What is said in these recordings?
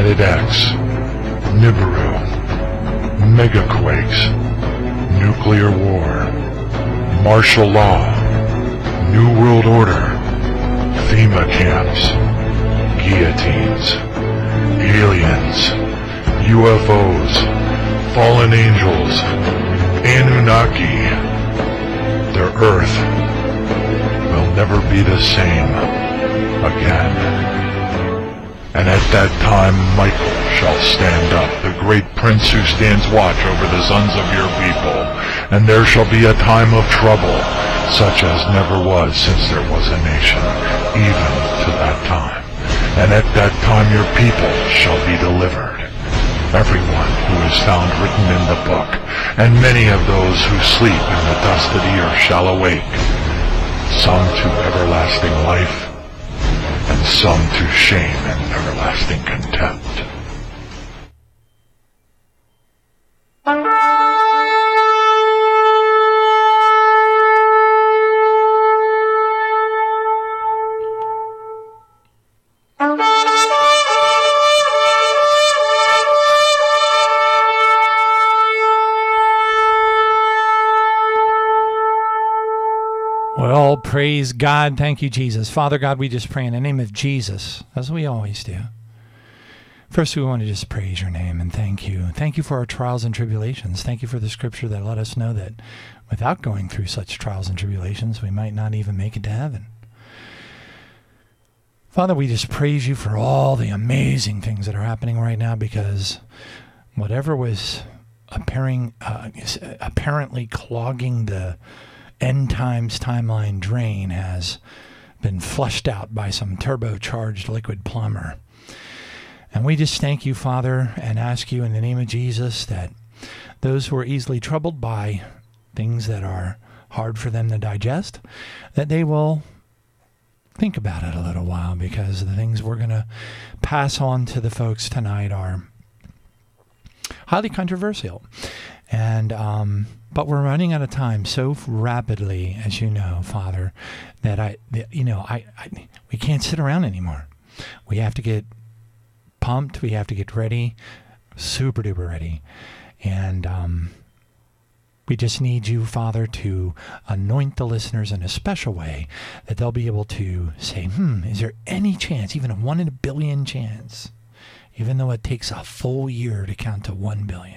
Planet X, Nibiru, megaquakes, nuclear war, martial law, New World Order, FEMA camps, guillotines, aliens, UFOs, fallen angels, Anunnaki. The Earth will never be the same again. And at that time Michael shall stand up, the great prince who stands watch over the sons of your people, and there shall be a time of trouble, such as never was since there was a nation, even to that time. And at that time your people shall be delivered, everyone who is found written in the book, and many of those who sleep in the dust of the earth shall awake, some to everlasting life, and some to shame and everlasting contempt. Well, praise God. Thank you, Jesus. Father God, we just pray in the name of Jesus, as we always do. First, we want to just praise your name and thank you. Thank you for our trials and tribulations. Thank you for the scripture that let us know that without going through such trials and tribulations, we might not even make it to heaven. Father, we just praise you for all the amazing things that are happening right now, because whatever was apparently clogging the end times timeline drain has been flushed out by some turbocharged liquid plumber. And we just thank you, Father, and ask you in the name of Jesus that those who are easily troubled by things that are hard for them to digest, that they will think about it a little while, because the things we're going to pass on to the folks tonight are highly controversial. And but we're running out of time so rapidly, as you know, Father, that we can't sit around anymore. We have to get pumped. We have to get ready, super duper ready, and we just need you, Father, to anoint the listeners in a special way that they'll be able to say, is there any chance, even a 1 in a billion chance, even though it takes a full year to count to 1 billion,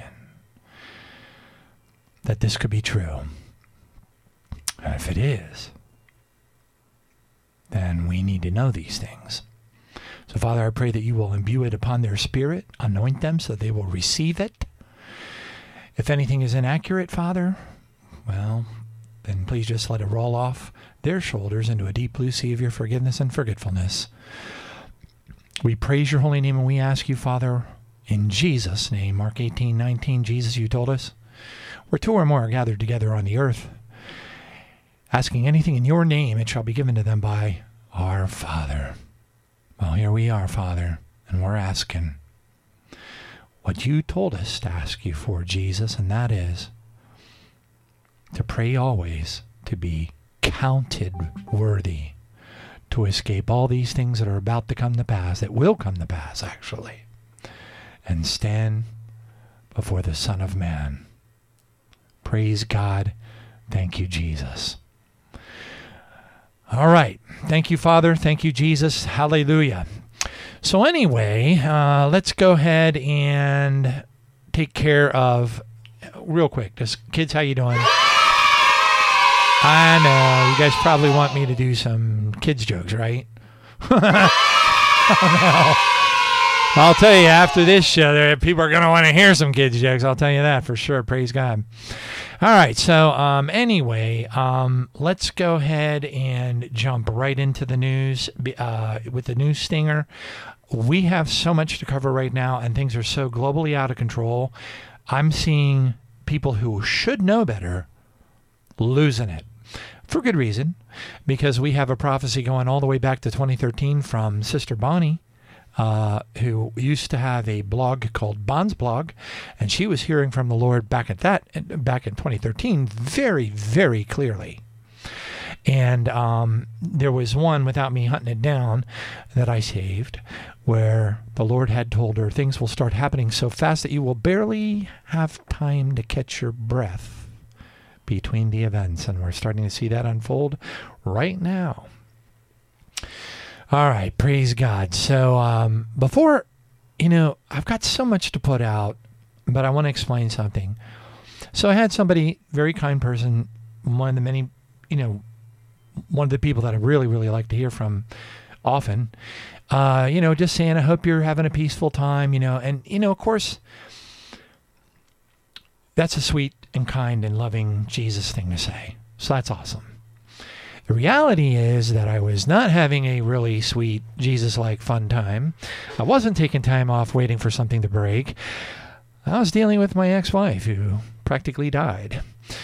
that this could be true? And if it is, then we need to know these things. So, Father, I pray that you will imbue it upon their spirit, anoint them so that they will receive it. If anything is inaccurate, Father, well, then please just let it roll off their shoulders into a deep blue sea of your forgiveness and forgetfulness. We praise your holy name, and we ask you, Father, in Jesus' name. Mark 18:19, Jesus, you told us, where 2 or more are gathered together on the earth, asking anything in your name, it shall be given to them by our Father. Well, here we are, Father, and we're asking what you told us to ask you for, Jesus, and that is to pray always, to be counted worthy, to escape all these things that are about to come to pass, that will come to pass, actually, and stand before the Son of Man. Praise God. Thank you, Jesus. All right. Thank you, Father. Thank you, Jesus. Hallelujah. So anyway, let's go ahead and take care of, real quick, just kids, how you doing? I know, you guys probably want me to do some kids jokes, right? Oh, no. I'll tell you, after this show, people are going to want to hear some kids jokes. I'll tell you that for sure. Praise God. All right. So anyway, let's go ahead and jump right into the news with the news stinger. We have so much to cover right now, and things are so globally out of control. I'm seeing people who should know better losing it. For good reason, because we have a prophecy going all the way back to 2013 from Sister Bonnie, who used to have a blog called Bond's Blog, and she was hearing from the Lord back in 2013 very, very clearly. And there was one, without me hunting it down, that I saved, where the Lord had told her, things will start happening so fast that you will barely have time to catch your breath between the events. And we're starting to see that unfold right now. All right, praise God. So before, I've got so much to put out, but I want to explain something. So I had somebody, very kind person, one of the many, one of the people that I really, really like to hear from often, just saying, I hope you're having a peaceful time, and, of course, that's a sweet and kind and loving Jesus thing to say. So that's awesome. The reality is that I was not having a really sweet, Jesus-like fun time. I wasn't taking time off waiting for something to break. I was dealing with my ex-wife who practically died.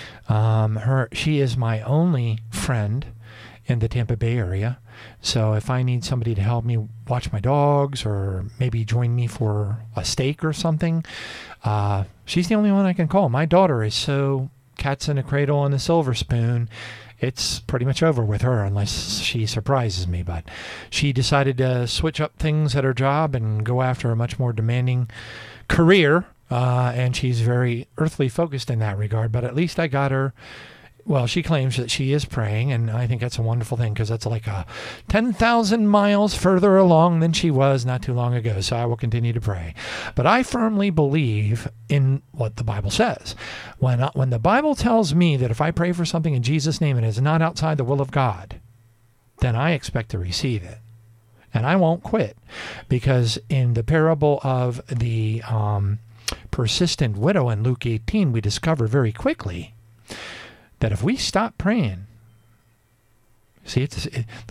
She is my only friend in the Tampa Bay area. So if I need somebody to help me watch my dogs or maybe join me for a steak or something, she's the only one I can call. My daughter is so cat's in a cradle and a silver spoon. It's pretty much over with her unless she surprises me. But she decided to switch up things at her job and go after a much more demanding career. And she's very earthly focused in that regard. But at least I got her. Well, she claims that she is praying, and I think that's a wonderful thing because that's like 10,000 miles further along than she was not too long ago. So I will continue to pray. But I firmly believe in what the Bible says. When the Bible tells me that if I pray for something in Jesus' name and it's not outside the will of God, then I expect to receive it. And I won't quit, because in the parable of the persistent widow in Luke 18, we discover very quickly that if we stop praying, see, it's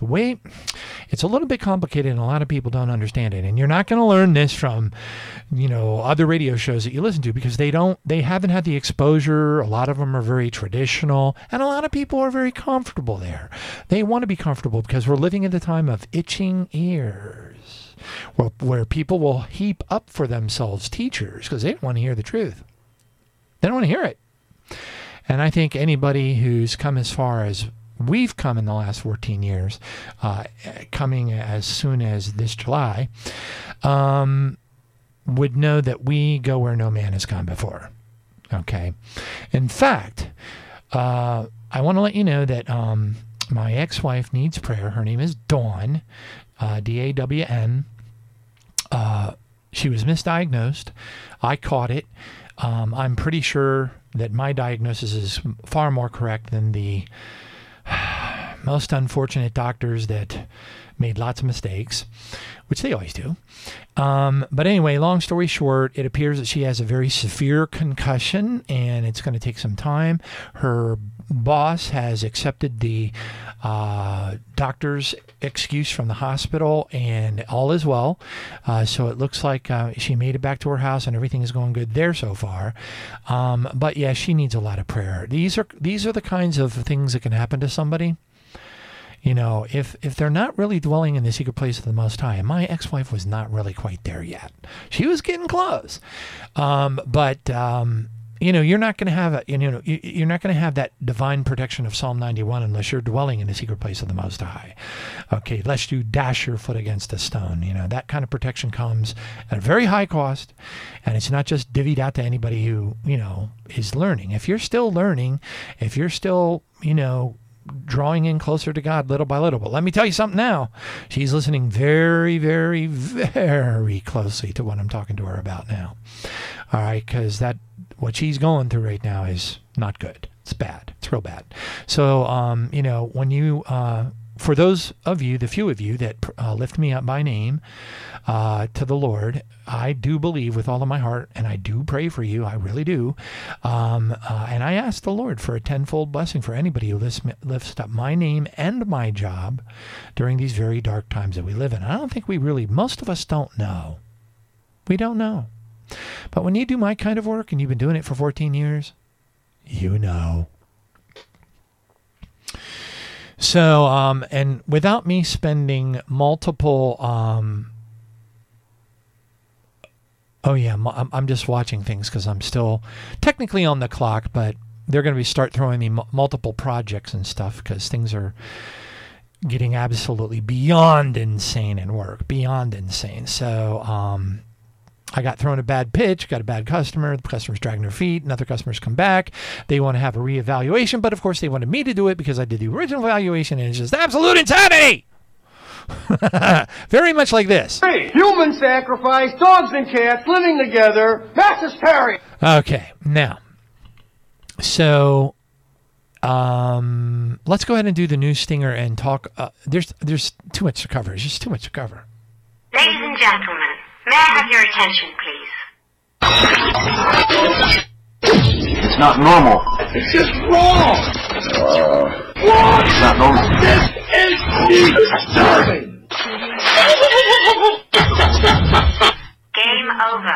a little bit complicated and a lot of people don't understand it. And you're not going to learn this from, other radio shows that you listen to, because they haven't had the exposure. A lot of them are very traditional, and a lot of people are very comfortable there. They want to be comfortable because we're living in the time of itching ears, where people will heap up for themselves teachers because they don't want to hear the truth. They don't want to hear it. And I think anybody who's come as far as we've come in the last 14 years, coming as soon as this July, would know that we go where no man has gone before. Okay. In fact, I want to let you know that my ex-wife needs prayer. Her name is Dawn, D-A-W-N. She was misdiagnosed. I caught it. I'm pretty sure that my diagnosis is far more correct than the most unfortunate doctors that made lots of mistakes, which they always do. But anyway, long story short, it appears that she has a very severe concussion, and it's going to take some time. Her boss has accepted the doctor's excuse from the hospital, and all is well. So it looks like she made it back to her house, and everything is going good there so far. But yeah, she needs a lot of prayer. These are the kinds of things that can happen to somebody. If they're not really dwelling in the secret place of the Most High, and my ex-wife was not really quite there yet. She was getting close, but you're not going to have you're not going to have that divine protection of Psalm 91 unless you're dwelling in the secret place of the Most High. Okay, lest you dash your foot against a stone. That kind of protection comes at a very high cost, and it's not just divvied out to anybody who is learning. If you're still learning, if you're still drawing in closer to God little by little. But let me tell you something now. She's listening very, very, very closely to what I'm talking to her about now. All right, because what she's going through right now is not good. It's bad. It's real bad. So, when you, for those of you, the few of you that lift me up by name to the Lord, I do believe with all of my heart, and I do pray for you. I really do. And I ask the Lord for a tenfold blessing for anybody who lifts up my name and my job during these very dark times that we live in. I don't think most of us don't know. We don't know. But when you do my kind of work, and you've been doing it for 14 years, you know. So, and without me spending multiple, I'm just watching things because I'm still technically on the clock, but they're going to start throwing me multiple projects and stuff because things are getting absolutely beyond insane in work, beyond insane. So I got thrown a bad pitch, got a bad customer, the customer's dragging their feet, and other customers come back. They want to have a reevaluation, but of course they wanted me to do it because I did the original evaluation, and it's just absolute insanity! Very much like this. Hey, human sacrifice, dogs and cats living together, mass hysteria. Okay, now, so let's go ahead and do the news stinger and talk. There's too much to cover. There's just too much to cover. Ladies and gentlemen, may I have your attention, please? It's not normal. It's just wrong. What? It's not normal. This is disturbing. Game over.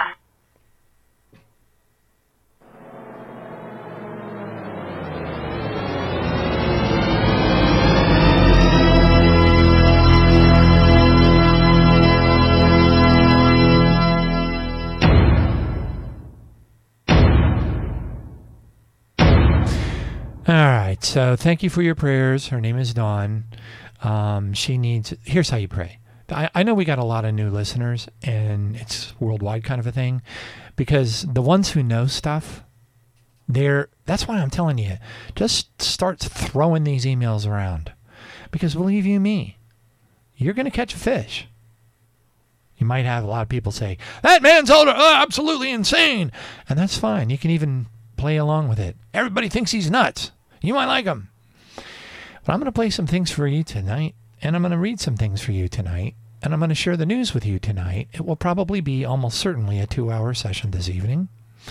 All right, so thank you for your prayers. Her name is Dawn. Here's how you pray. I know we got a lot of new listeners, and it's worldwide kind of a thing, because the ones who know stuff, that's why I'm telling you, just start throwing these emails around. Because believe you me, you're going to catch a fish. You might have a lot of people say, that man's absolutely insane. And that's fine. You can even play along with it. Everybody thinks he's nuts. You might like him. But I'm going to play some things for you tonight, and I'm going to read some things for you tonight, and I'm going to share the news with you tonight. It will probably be almost certainly a 2-hour session this evening.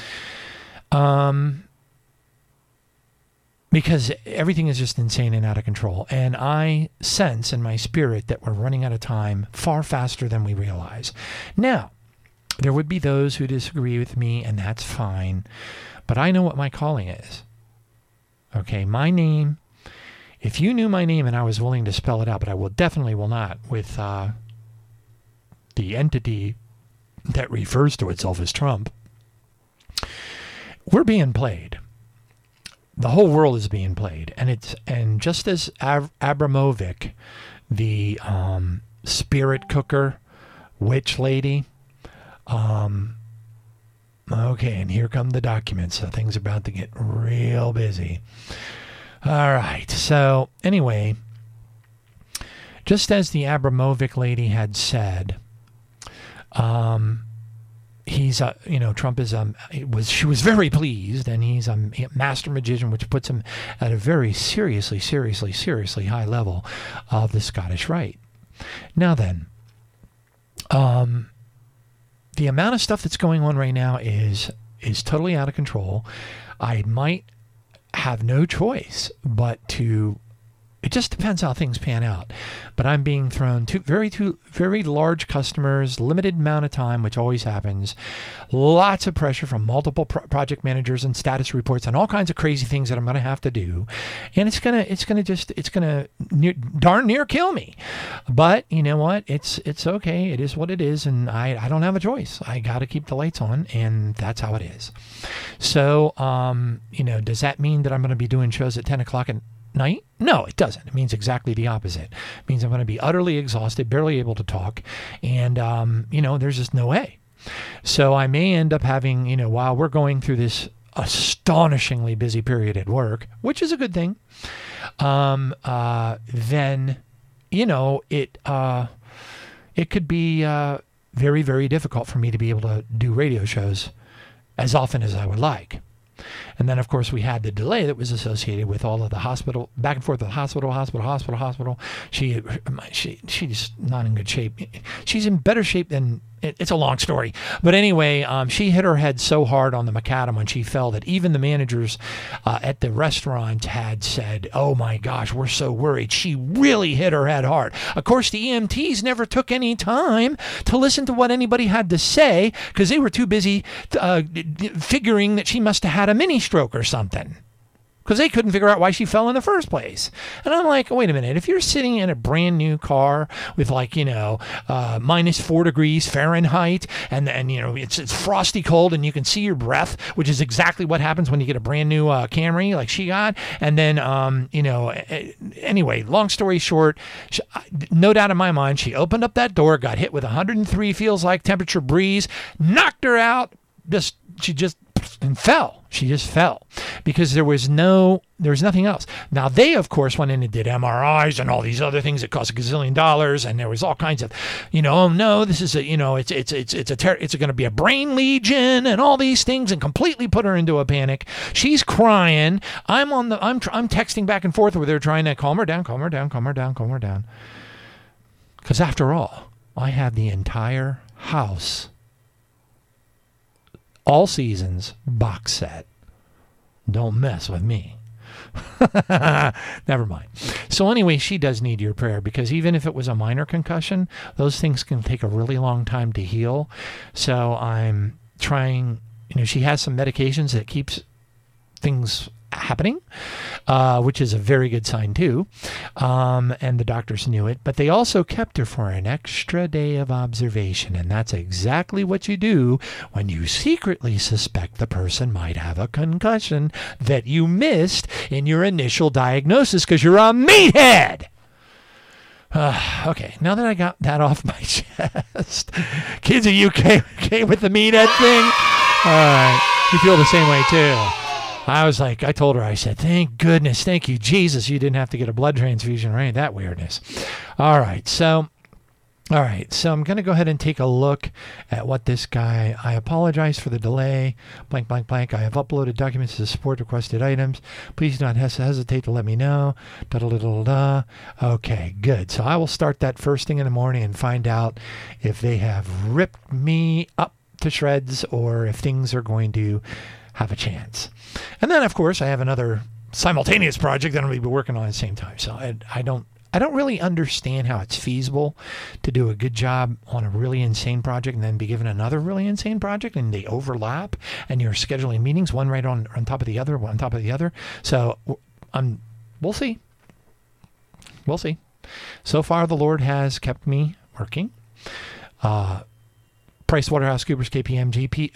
Because everything is just insane and out of control. And I sense in my spirit that we're running out of time far faster than we realize. Now, there would be those who disagree with me, and that's fine. But I know what my calling is. Okay, my name, if you knew my name and I was willing to spell it out, but I definitely will not, with the entity that refers to itself as Trump, we're being played. The whole world is being played. And just as Abramovic, the spirit cooker, witch lady, okay, and here come the documents. So things are about to get real busy. All right. So anyway, just as the Abramovic lady had said, he's Trump is she was very pleased, and he's a master magician, which puts him at a very seriously high level of the Scottish Rite. Now then, the amount of stuff that's going on right now is totally out of control. I might have no choice but to. It just depends how things pan out. But I'm being thrown to very large customers, limited amount of time, which always happens. Lots of pressure from multiple project managers and status reports and all kinds of crazy things that I'm going to have to do. And it's gonna darn near kill me. But you know what? It's okay. It is what it is, and I don't have a choice. I got to keep the lights on, and that's how it is. So, does that mean that I'm going to be doing shows at 10 o'clock at night? No, it doesn't. It means exactly the opposite. It means I'm going to be utterly exhausted, barely able to talk, and there's just no way. So I may end up having, while we're going through this astonishingly busy period at work, which is a good thing, then it could be very, very difficult for me to be able to do radio shows as often as I would like. And then, of course, we had the delay that was associated with all of the hospital, back and forth to the hospital. She's not in good shape. She's in better shape than, it's a long story. But anyway, she hit her head so hard on the macadam when she fell that even the managers at the restaurant had said, oh my gosh, we're so worried. She really hit her head hard. Of course, the EMTs never took any time to listen to what anybody had to say because they were too busy figuring that she must have had a mini stroke or something. because they couldn't figure out why she fell in the first place. And I'm like, wait a minute. If you're sitting in a brand new car with minus 4 degrees Fahrenheit and it's frosty cold and you can see your breath, which is exactly what happens when you get a brand new Camry like she got. And then, anyway, long story short, no doubt in my mind, she opened up that door, got hit with 103 feels like temperature breeze, knocked her out. She just fell. She just fell because there was nothing else. Now they of course went in and did MRIs and all these other things that cost $1 gazillion, and there was all kinds of, oh no, this is it's going to be a brain lesion and all these things, and completely put her into a panic. She's crying. I'm texting back and forth with her trying to calm her down. Because after all, I have the entire house, all seasons box set. Don't mess with me. Never mind. So anyway, she does need your prayer, because even if it was a minor concussion, those things can take a really long time to heal. So I'm trying, she has some medications that keeps things happening, which is a very good sign too. And the doctors knew it, but they also kept her for an extra day of observation. And that's exactly what you do when you secretly suspect the person might have a concussion that you missed in your initial diagnosis because you're a meathead. Okay, now that I got that off my chest, kids, are you okay with the meathead thing? All right, you feel the same way too. I told her, I said, thank goodness, thank you, Jesus, you didn't have to get a blood transfusion or any of that weirdness. All right, so I'm going to go ahead and take a look at what this guy, I apologize for the delay, blank, blank, blank. I have uploaded documents to support requested items. Please do not hesitate to let me know. Da-da-da-da-da. Okay, good. So I will start that first thing in the morning and find out if they have ripped me up to shreds or if things are going to have a chance. And then, of course, I have another simultaneous project that I'll be working on at the same time. So I don't really understand how it's feasible to do a good job on a really insane project and then be given another really insane project, and they overlap, and you're scheduling meetings, one right on top of the other, one on top of the other. So we'll see. We'll see. So far, the Lord has kept me working. PricewaterhouseCoopers, KPMG,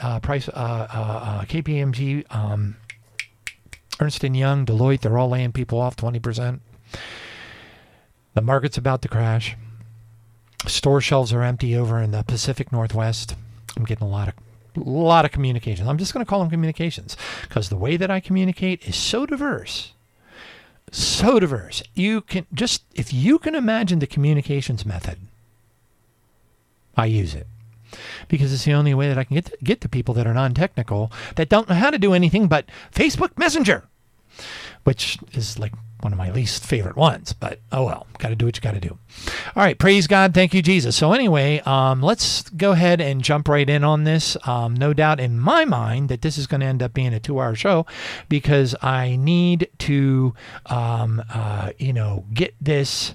KPMG, Ernst & Young, Deloitte, they're all laying people off 20%. The market's about to crash. Store shelves are empty over in the Pacific Northwest. I'm getting a lot of communications. I'm just going to call them communications because the way that I communicate is so diverse. So diverse. If you can imagine the communications method, I use it. Because it's the only way that I can get to people that are non-technical, that don't know how to do anything but Facebook Messenger, which is like one of my least favorite ones. But oh well, got to do what you got to do. All right, praise God, thank you, Jesus. So anyway, let's go ahead and jump right in on this. No doubt in my mind that this is going to end up being a 2-hour show because I need to, get this.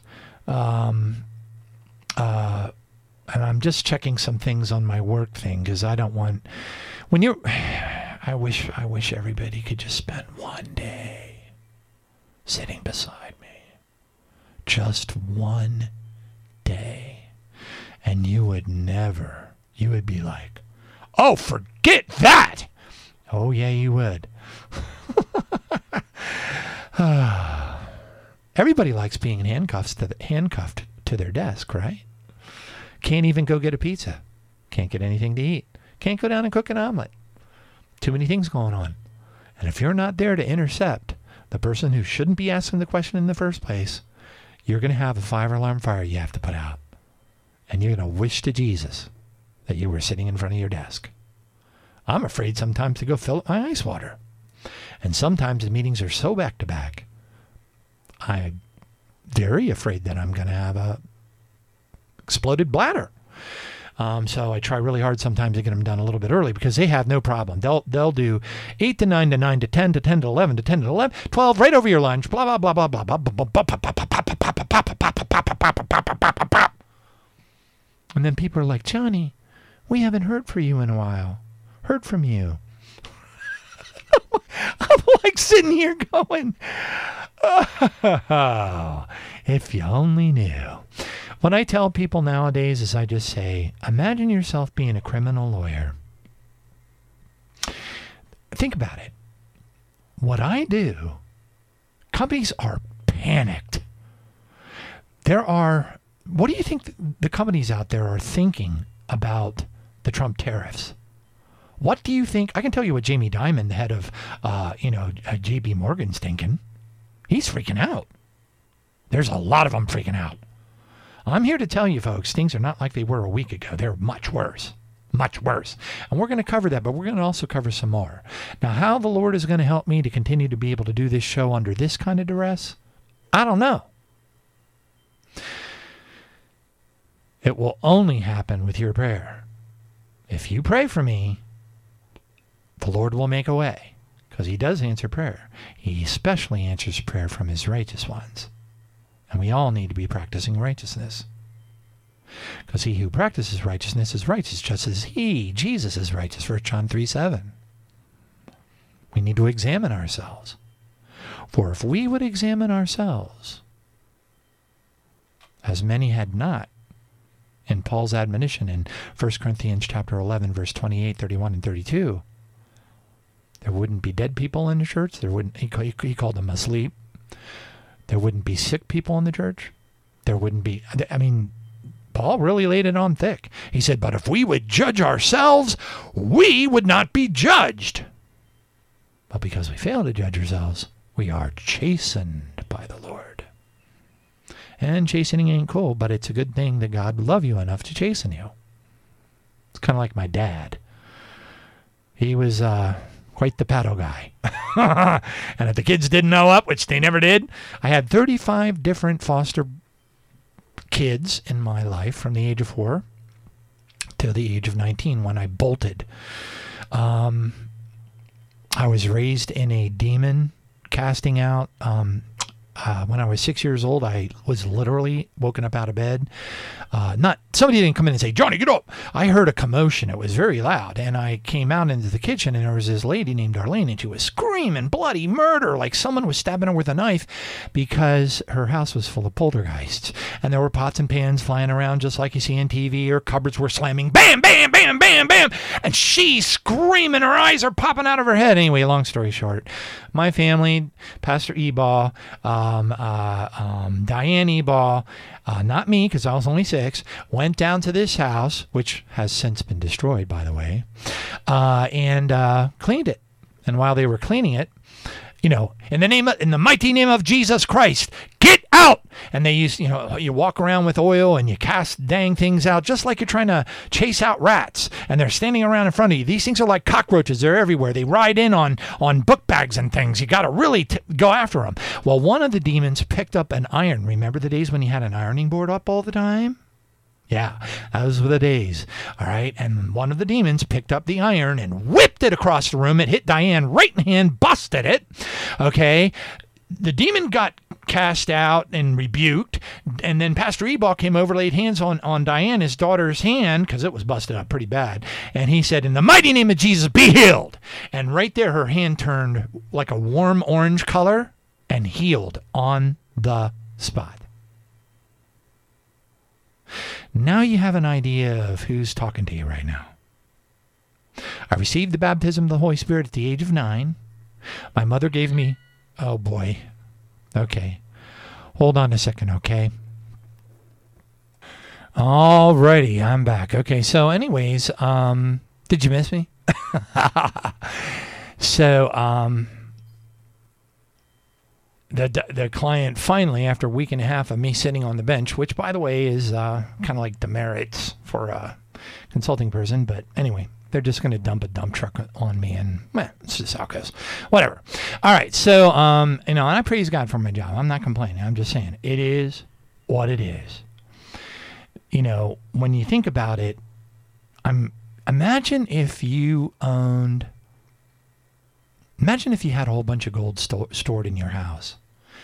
And I'm just checking some things on my work thing because I don't want I wish everybody could just spend one day sitting beside me. Just one day. And you would be like, oh, forget that. Oh yeah, you would. Everybody likes being handcuffed to their desk, right? Can't even go get a pizza. Can't get anything to eat. Can't go down and cook an omelet. Too many things going on. And if you're not there to intercept the person who shouldn't be asking the question in the first place, you're going to have a 5-alarm fire you have to put out. And you're going to wish to Jesus that you were sitting in front of your desk. I'm afraid sometimes to go fill up my ice water. And sometimes the meetings are so back-to-back, I'm very afraid that I'm going to have a exploded bladder. So I try really hard sometimes to get them done a little bit early because they have no problem. They'll do 8 to 9 to 9 to 10 to 10 to 11 to 10 to 11, 12 right over your lunch, blah, blah, blah, blah, blah, blah, blah, blah. And then people are like, Johnny, we haven't heard from you in a while. Heard from you. I'm like sitting here going, oh, if you only knew. What I tell people nowadays is I just say, imagine yourself being a criminal lawyer. Think about it. What I do, companies are panicked. What do you think the companies out there are thinking about the Trump tariffs? What do you think? I can tell you what Jamie Dimon, the head of, J.P. Morgan's thinking. He's freaking out. There's a lot of them freaking out. I'm here to tell you, folks, things are not like they were a week ago. They're much worse. Much worse. And we're going to cover that, but we're going to also cover some more. Now, how the Lord is going to help me to continue to be able to do this show under this kind of duress, I don't know. It will only happen with your prayer. If you pray for me, the Lord will make a way, because he does answer prayer. He especially answers prayer from his righteous ones. And we all need to be practicing righteousness. Because he who practices righteousness is righteous, just as he, Jesus, is righteous. 1 John 3:7. We need to examine ourselves. For if we would examine ourselves, as many had not, in Paul's admonition in 1 Corinthians chapter 11, verse 28, 31, and 32, there wouldn't be dead people in the church. There wouldn't. He called them asleep. There wouldn't be sick people in the church. There wouldn't be. Paul really laid it on thick. He said, "But if we would judge ourselves, we would not be judged. But because we fail to judge ourselves, we are chastened by the Lord." And chastening ain't cool, but it's a good thing that God would love you enough to chasten you. It's kind of like my dad. He was quite the paddle guy. And if the kids didn't know up, which they never did, I had 35 different foster kids in my life from the age of 4 to the age of 19 when I bolted. I was raised in a demon casting out. When I was 6 years old, I was literally woken up out of bed. Somebody didn't come in and say, "Johnny, get up." I heard a commotion. It was very loud. And I came out into the kitchen, and there was this lady named Darlene, and she was screaming bloody murder, like someone was stabbing her with a knife, because her house was full of poltergeists. And there were pots and pans flying around just like you see on TV. Her cupboards were slamming, bam, bam, bam, bam, bam. And she's screaming. Her eyes are popping out of her head. Anyway, long story short, my family, Pastor Ebaugh, Diane Ebaugh, not me because I was only 6, went down to this house, which has since been destroyed, by the way, and cleaned it. And while they were cleaning it, in the mighty name of Jesus Christ, get out! And they use, you walk around with oil and you cast dang things out just like you're trying to chase out rats. And they're standing around in front of you. These things are like cockroaches. They're everywhere. They ride in on book bags and things. You got to really go after them. Well, one of the demons picked up an iron. Remember the days when you had an ironing board up all the time? Yeah, those were the days. All right. And one of the demons picked up the iron and whipped it across the room. It hit Diane right in the hand, busted it. Okay. The demon got cast out and rebuked. And then Pastor Ebaugh came over, laid hands on Diane, his daughter's hand, because it was busted up pretty bad. And he said, "In the mighty name of Jesus, be healed." And right there, her hand turned like a warm orange color and healed on the spot. Now you have an idea of who's talking to you right now. I received the baptism of the Holy Spirit at the age of 9. My mother gave me... Oh, boy. Okay. Hold on a second, okay? Alrighty, I'm back. Okay, so anyways, did you miss me? So, the client finally, after a week and a half of me sitting on the bench, which, by the way, is kind of like demerits for a consulting person. But anyway, they're just going to dump a dump truck on me, and it's just how it goes. Whatever. All right. So, and I praise God for my job. I'm not complaining. I'm just saying it is what it is. When you think about it, imagine if you had a whole bunch of gold stored in your house.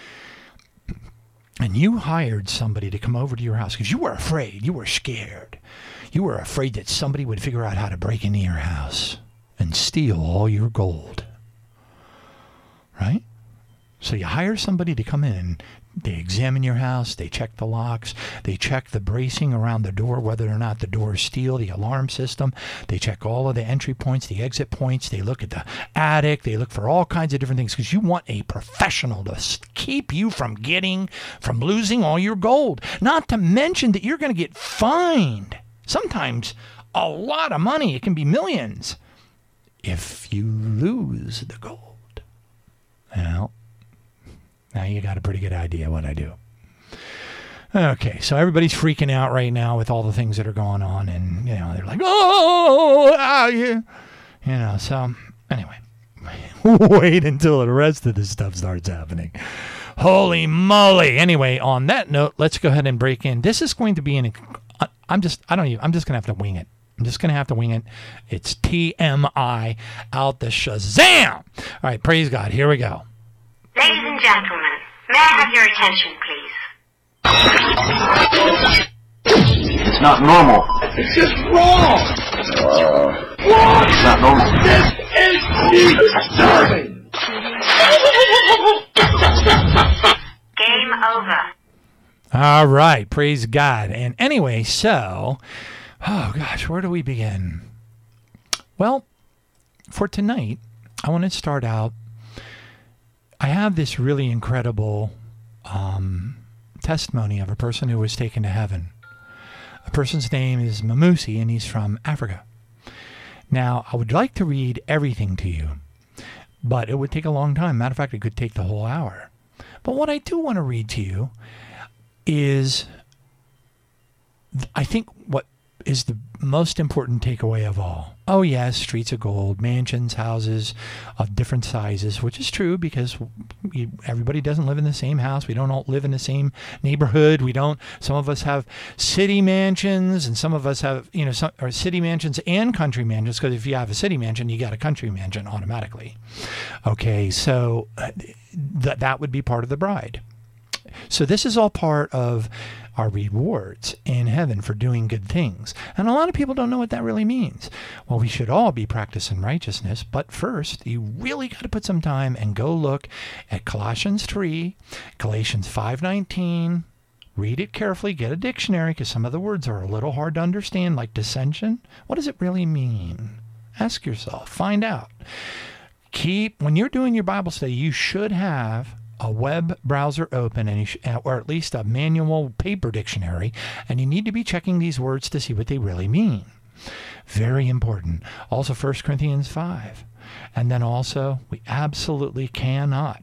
And you hired somebody to come over to your house because you were afraid. You were scared. You were afraid that somebody would figure out how to break into your house and steal all your gold. right? So you hire somebody to come in. They examine your house. They check the locks. They check the bracing around the door, whether or not the door is steel, the alarm system. They check all of the entry points, the exit points. They look at the attic. They look for all kinds of different things because you want a professional to keep you from losing all your gold. Not to mention that you're going to get fined. Sometimes a lot of money. It can be millions if you lose the gold. Well, now you got a pretty good idea what I do. Okay, so everybody's freaking out right now with all the things that are going on, and they're like, yeah, so anyway, wait until the rest of this stuff starts happening. Holy moly! Anyway, on that note, let's go ahead and break in. This is going to be I'm just gonna have to wing it. I'm just going to have to wing it. It's TMI out the Shazam! All right, praise God. Here we go. Ladies and gentlemen, may I have your attention, please? It's not normal. It's just wrong. Wrong. It's not normal. This is disturbing. Game over. All right, praise God. And anyway, so, oh gosh, where do we begin? Well, for tonight, I want to start out. I have this really incredible testimony of a person who was taken to heaven. A person's name is Mamusi, and he's from Africa. Now, I would like to read everything to you, but it would take a long time. Matter of fact, it could take the whole hour. But what I do want to read to you is, I think, what is the most important takeaway of all. Oh yes, streets of gold, mansions, houses of different sizes, which is true because everybody doesn't live in the same house. We don't all live in the same neighborhood. Some of us have city mansions, and some of us have, or city mansions and country mansions, because if you have a city mansion, you got a country mansion automatically. Okay, so that would be part of the bride. So this is all part of our rewards in heaven for doing good things. And a lot of people don't know what that really means. Well, we should all be practicing righteousness, but first, you really got to put some time and go look at Colossians 3, Galatians 5:19. Read it carefully, get a dictionary, because some of the words are a little hard to understand, like dissension. What does it really mean? Ask yourself, find out. When you're doing your Bible study, you should have a web browser open, and or at least a manual paper dictionary, and you need to be checking these words to see what they really mean. Very important. Also 1 Corinthians 5. And then also, we absolutely cannot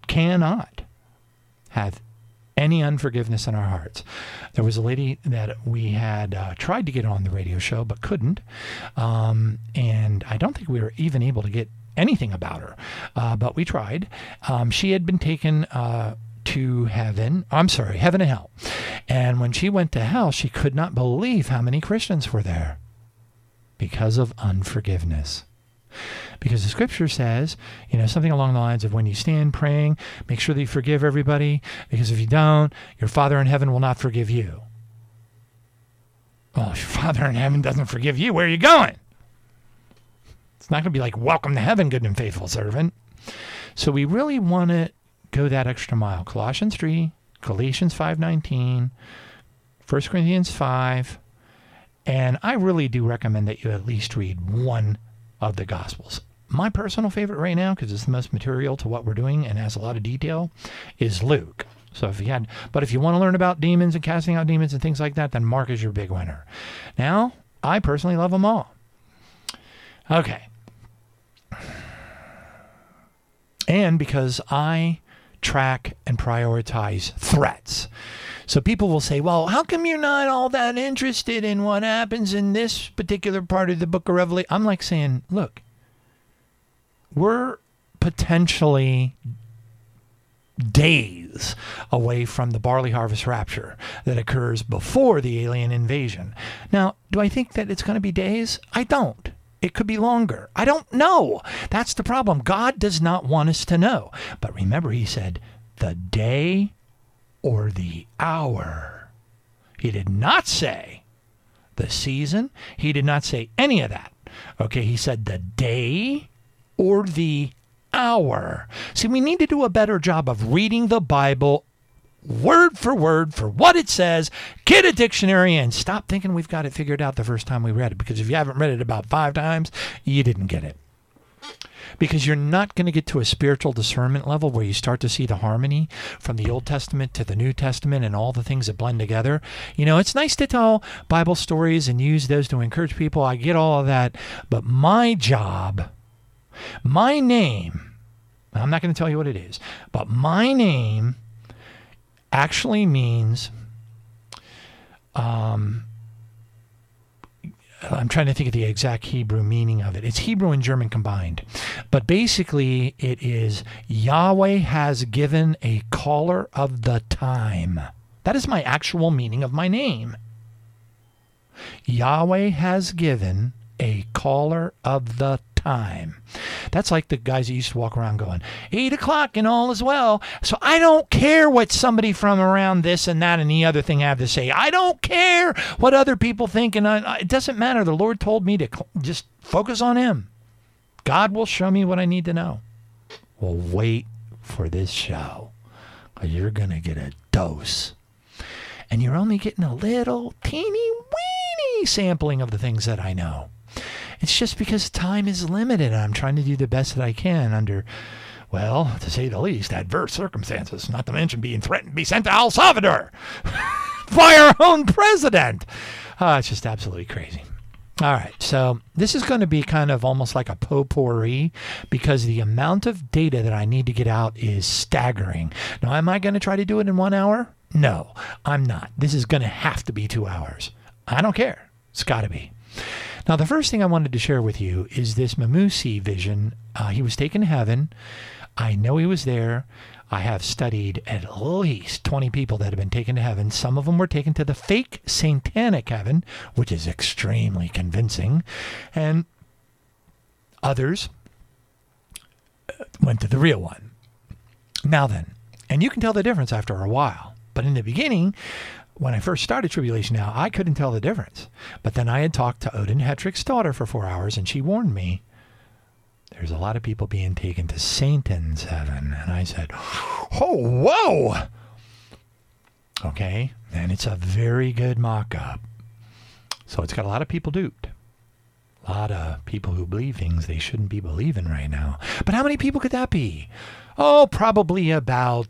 have any unforgiveness in our hearts. There was a lady that we had tried to get on the radio show but couldn't, and I don't think we were even able to get anything about her, but we tried. She had been taken to heaven and hell. And when she went to hell, she could not believe how many Christians were there because of unforgiveness. Because the scripture says, something along the lines of, when you stand praying, make sure that you forgive everybody, because if you don't, your Father in heaven will not forgive you. Well, if your Father in heaven doesn't forgive you, where are you going? It's not going to be like, welcome to heaven, good and faithful servant. So we really want to go that extra mile. Colossians 3, Galatians 5:19, 1 Corinthians 5, and I really do recommend that you at least read one of the Gospels. My personal favorite right now, because it's the most material to what we're doing and has a lot of detail, is Luke. So if you want to learn about demons and casting out demons and things like that, then Mark is your big winner. Now, I personally love them all. Okay. And because I track and prioritize threats. So people will say, well, how come you're not all that interested in what happens in this particular part of the book of Revelation? I'm like saying, look, we're potentially days away from the barley harvest rapture that occurs before the alien invasion. Now, do I think that it's going to be days? I don't. It could be longer. I don't know. That's the problem. God does not want us to know. But remember, he said, the day or the hour. He did not say the season. He did not say any of that. Okay, he said the day or the hour. See, we need to do a better job of reading the Bible word for word for what it says. Get a dictionary and stop thinking we've got it figured out the first time we read it, because if you haven't read it about 5 times, you didn't get it. Because you're not going to get to a spiritual discernment level where you start to see the harmony from the Old Testament to the New Testament and all the things that blend together. You know, it's nice to tell Bible stories and use those to encourage people. I get all of that. But my job, my name, I'm not going to tell you what it is, but my name actually means, I'm trying to think of the exact Hebrew meaning of it. It's Hebrew and German combined. But basically, it is Yahweh has given a caller of the time. That is my actual meaning of my name. Yahweh has given a caller of the time. That's like the guys that used to walk around going, 8 o'clock and all is well. So I don't care what somebody from around this and that and the other thing have to say. I don't care what other people think. And it doesn't matter. The Lord told me to just focus on Him. God will show me what I need to know. Well, wait for this show, because you're going to get a dose. And you're only getting a little teeny weeny sampling of the things that I know. It's just because time is limited, and I'm trying to do the best that I can under, well, to say the least, adverse circumstances, not to mention being threatened to be sent to El Salvador by our own president. It's just absolutely crazy. All right, so this is going to be kind of almost like a potpourri, because the amount of data that I need to get out is staggering. Now, am I going to try to do it in 1 hour? No, I'm not. This is going to have to be 2 hours. I don't care. It's got to be. Now, the first thing I wanted to share with you is this Mamusi vision. He was taken to heaven. I know he was there. I have studied at least 20 people that have been taken to heaven. Some of them were taken to the fake satanic heaven, which is extremely convincing. And others went to the real one. Now then, and you can tell the difference after a while. But in the beginning, when I first started Tribulation Now, I couldn't tell the difference. But then I had talked to Odin Hetrick's daughter for 4 hours, and she warned me, there's a lot of people being taken to Satan's heaven. And I said, oh, whoa! Okay, and it's a very good mock-up. So it's got a lot of people duped. A lot of people who believe things they shouldn't be believing right now. But how many people could that be? Oh, probably about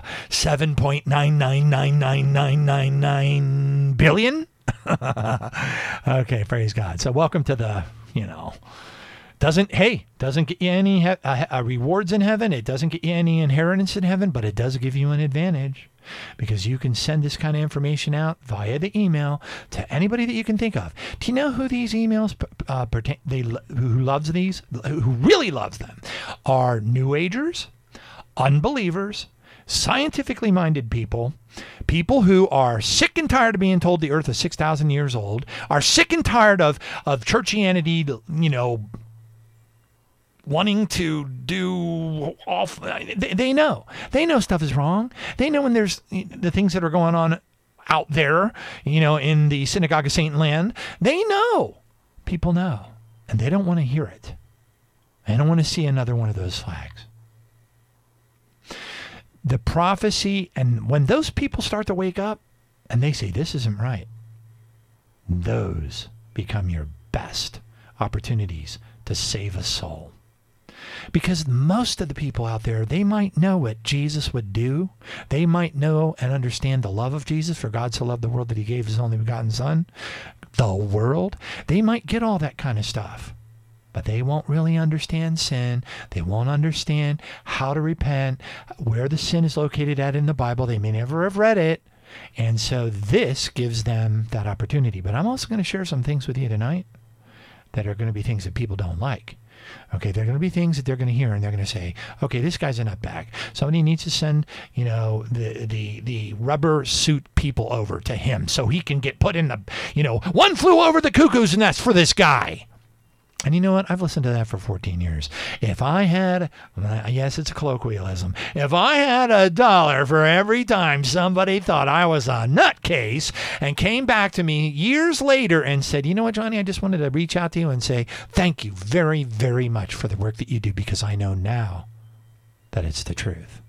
7.999999 billion. Okay, praise God. So welcome to the, doesn't get you any rewards in heaven. It doesn't get you any inheritance in heaven, but it does give you an advantage, because you can send this kind of information out via the email to anybody that you can think of. Do you know who these emails pertain? Who loves these? Who really loves them are New Agers, unbelievers, scientifically minded people, people who are sick and tired of being told the earth is 6,000 years old, are sick and tired of churchianity, wanting to do off. They know stuff is wrong. They know when there's the things that are going on out there, in the synagogue of Satan land. They know. People know. And they don't want to hear it. They don't want to see another one of those flags. The prophecy, and when those people start to wake up and they say, this isn't right, those become your best opportunities to save a soul. Because most of the people out there, they might know what Jesus would do. They might know and understand the love of Jesus, for God so loved the world that He gave His only begotten Son. The world. They might get all that kind of stuff. But they won't really understand sin. They won't understand how to repent, where the sin is located at in the Bible. They may never have read it. And so this gives them that opportunity. But I'm also going to share some things with you tonight that are going to be things that people don't like. Okay, they're going to be things that they're going to hear, and they're going to say, okay, this guy's a nutbag. Somebody needs to send, the rubber suit people over to him so he can get put in the, one flew over the cuckoo's nest for this guy. And you know what? I've listened to that for 14 years. If I had, yes, it's a colloquialism. If I had $1 for every time somebody thought I was a nutcase and came back to me years later and said, you know what, Johnny, I just wanted to reach out to you and say thank you very, very much for the work that you do, because I know now that it's the truth.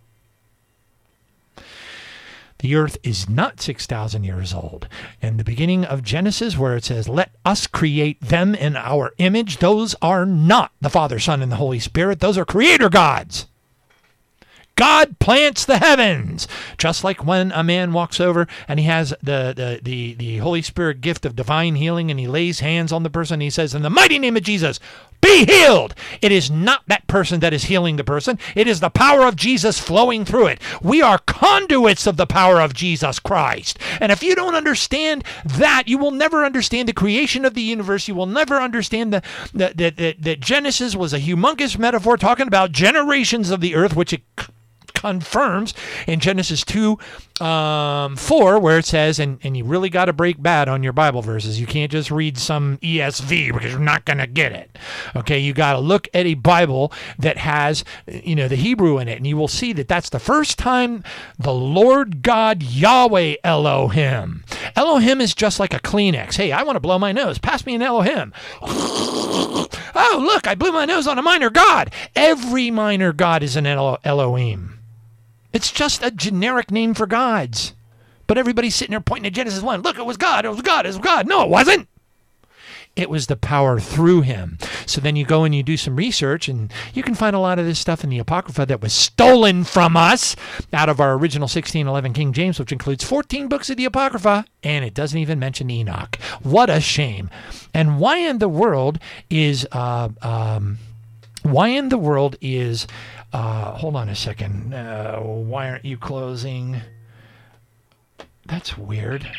The earth is not 6,000 years old. In the beginning of Genesis, where it says, let us create them in our image, those are not the Father, Son, and the Holy Spirit. Those are creator gods. God plants the heavens. Just like when a man walks over and he has the Holy Spirit gift of divine healing and he lays hands on the person and he says, in the mighty name of Jesus, be healed. It is not that person that is healing the person. It is the power of Jesus flowing through it. We are conduits of the power of Jesus Christ. And if you don't understand that, you will never understand the creation of the universe. You will never understand that Genesis was a humongous metaphor talking about generations of the earth, which it confirms in Genesis 2:4, where it says, and you really got to break bad on your Bible verses. You can't just read some ESV because you're not going to get it. Okay, you got to look at a Bible that has, the Hebrew in it, and you will see that that's the first time the Lord God Yahweh Elohim. Elohim is just like a Kleenex. Hey, I want to blow my nose. Pass me an Elohim. Oh, look, I blew my nose on a minor god. Every minor god is an Elohim. It's just a generic name for gods. But everybody's sitting there pointing at Genesis 1. Look, it was God, it was God, it was God. No, it wasn't. It was the power through him. So then you go and you do some research, and you can find a lot of this stuff in the Apocrypha that was stolen from us out of our original 1611 King James, which includes 14 books of the Apocrypha, and it doesn't even mention Enoch. What a shame. And why in the world is... hold on a second. Why aren't you closing? That's weird.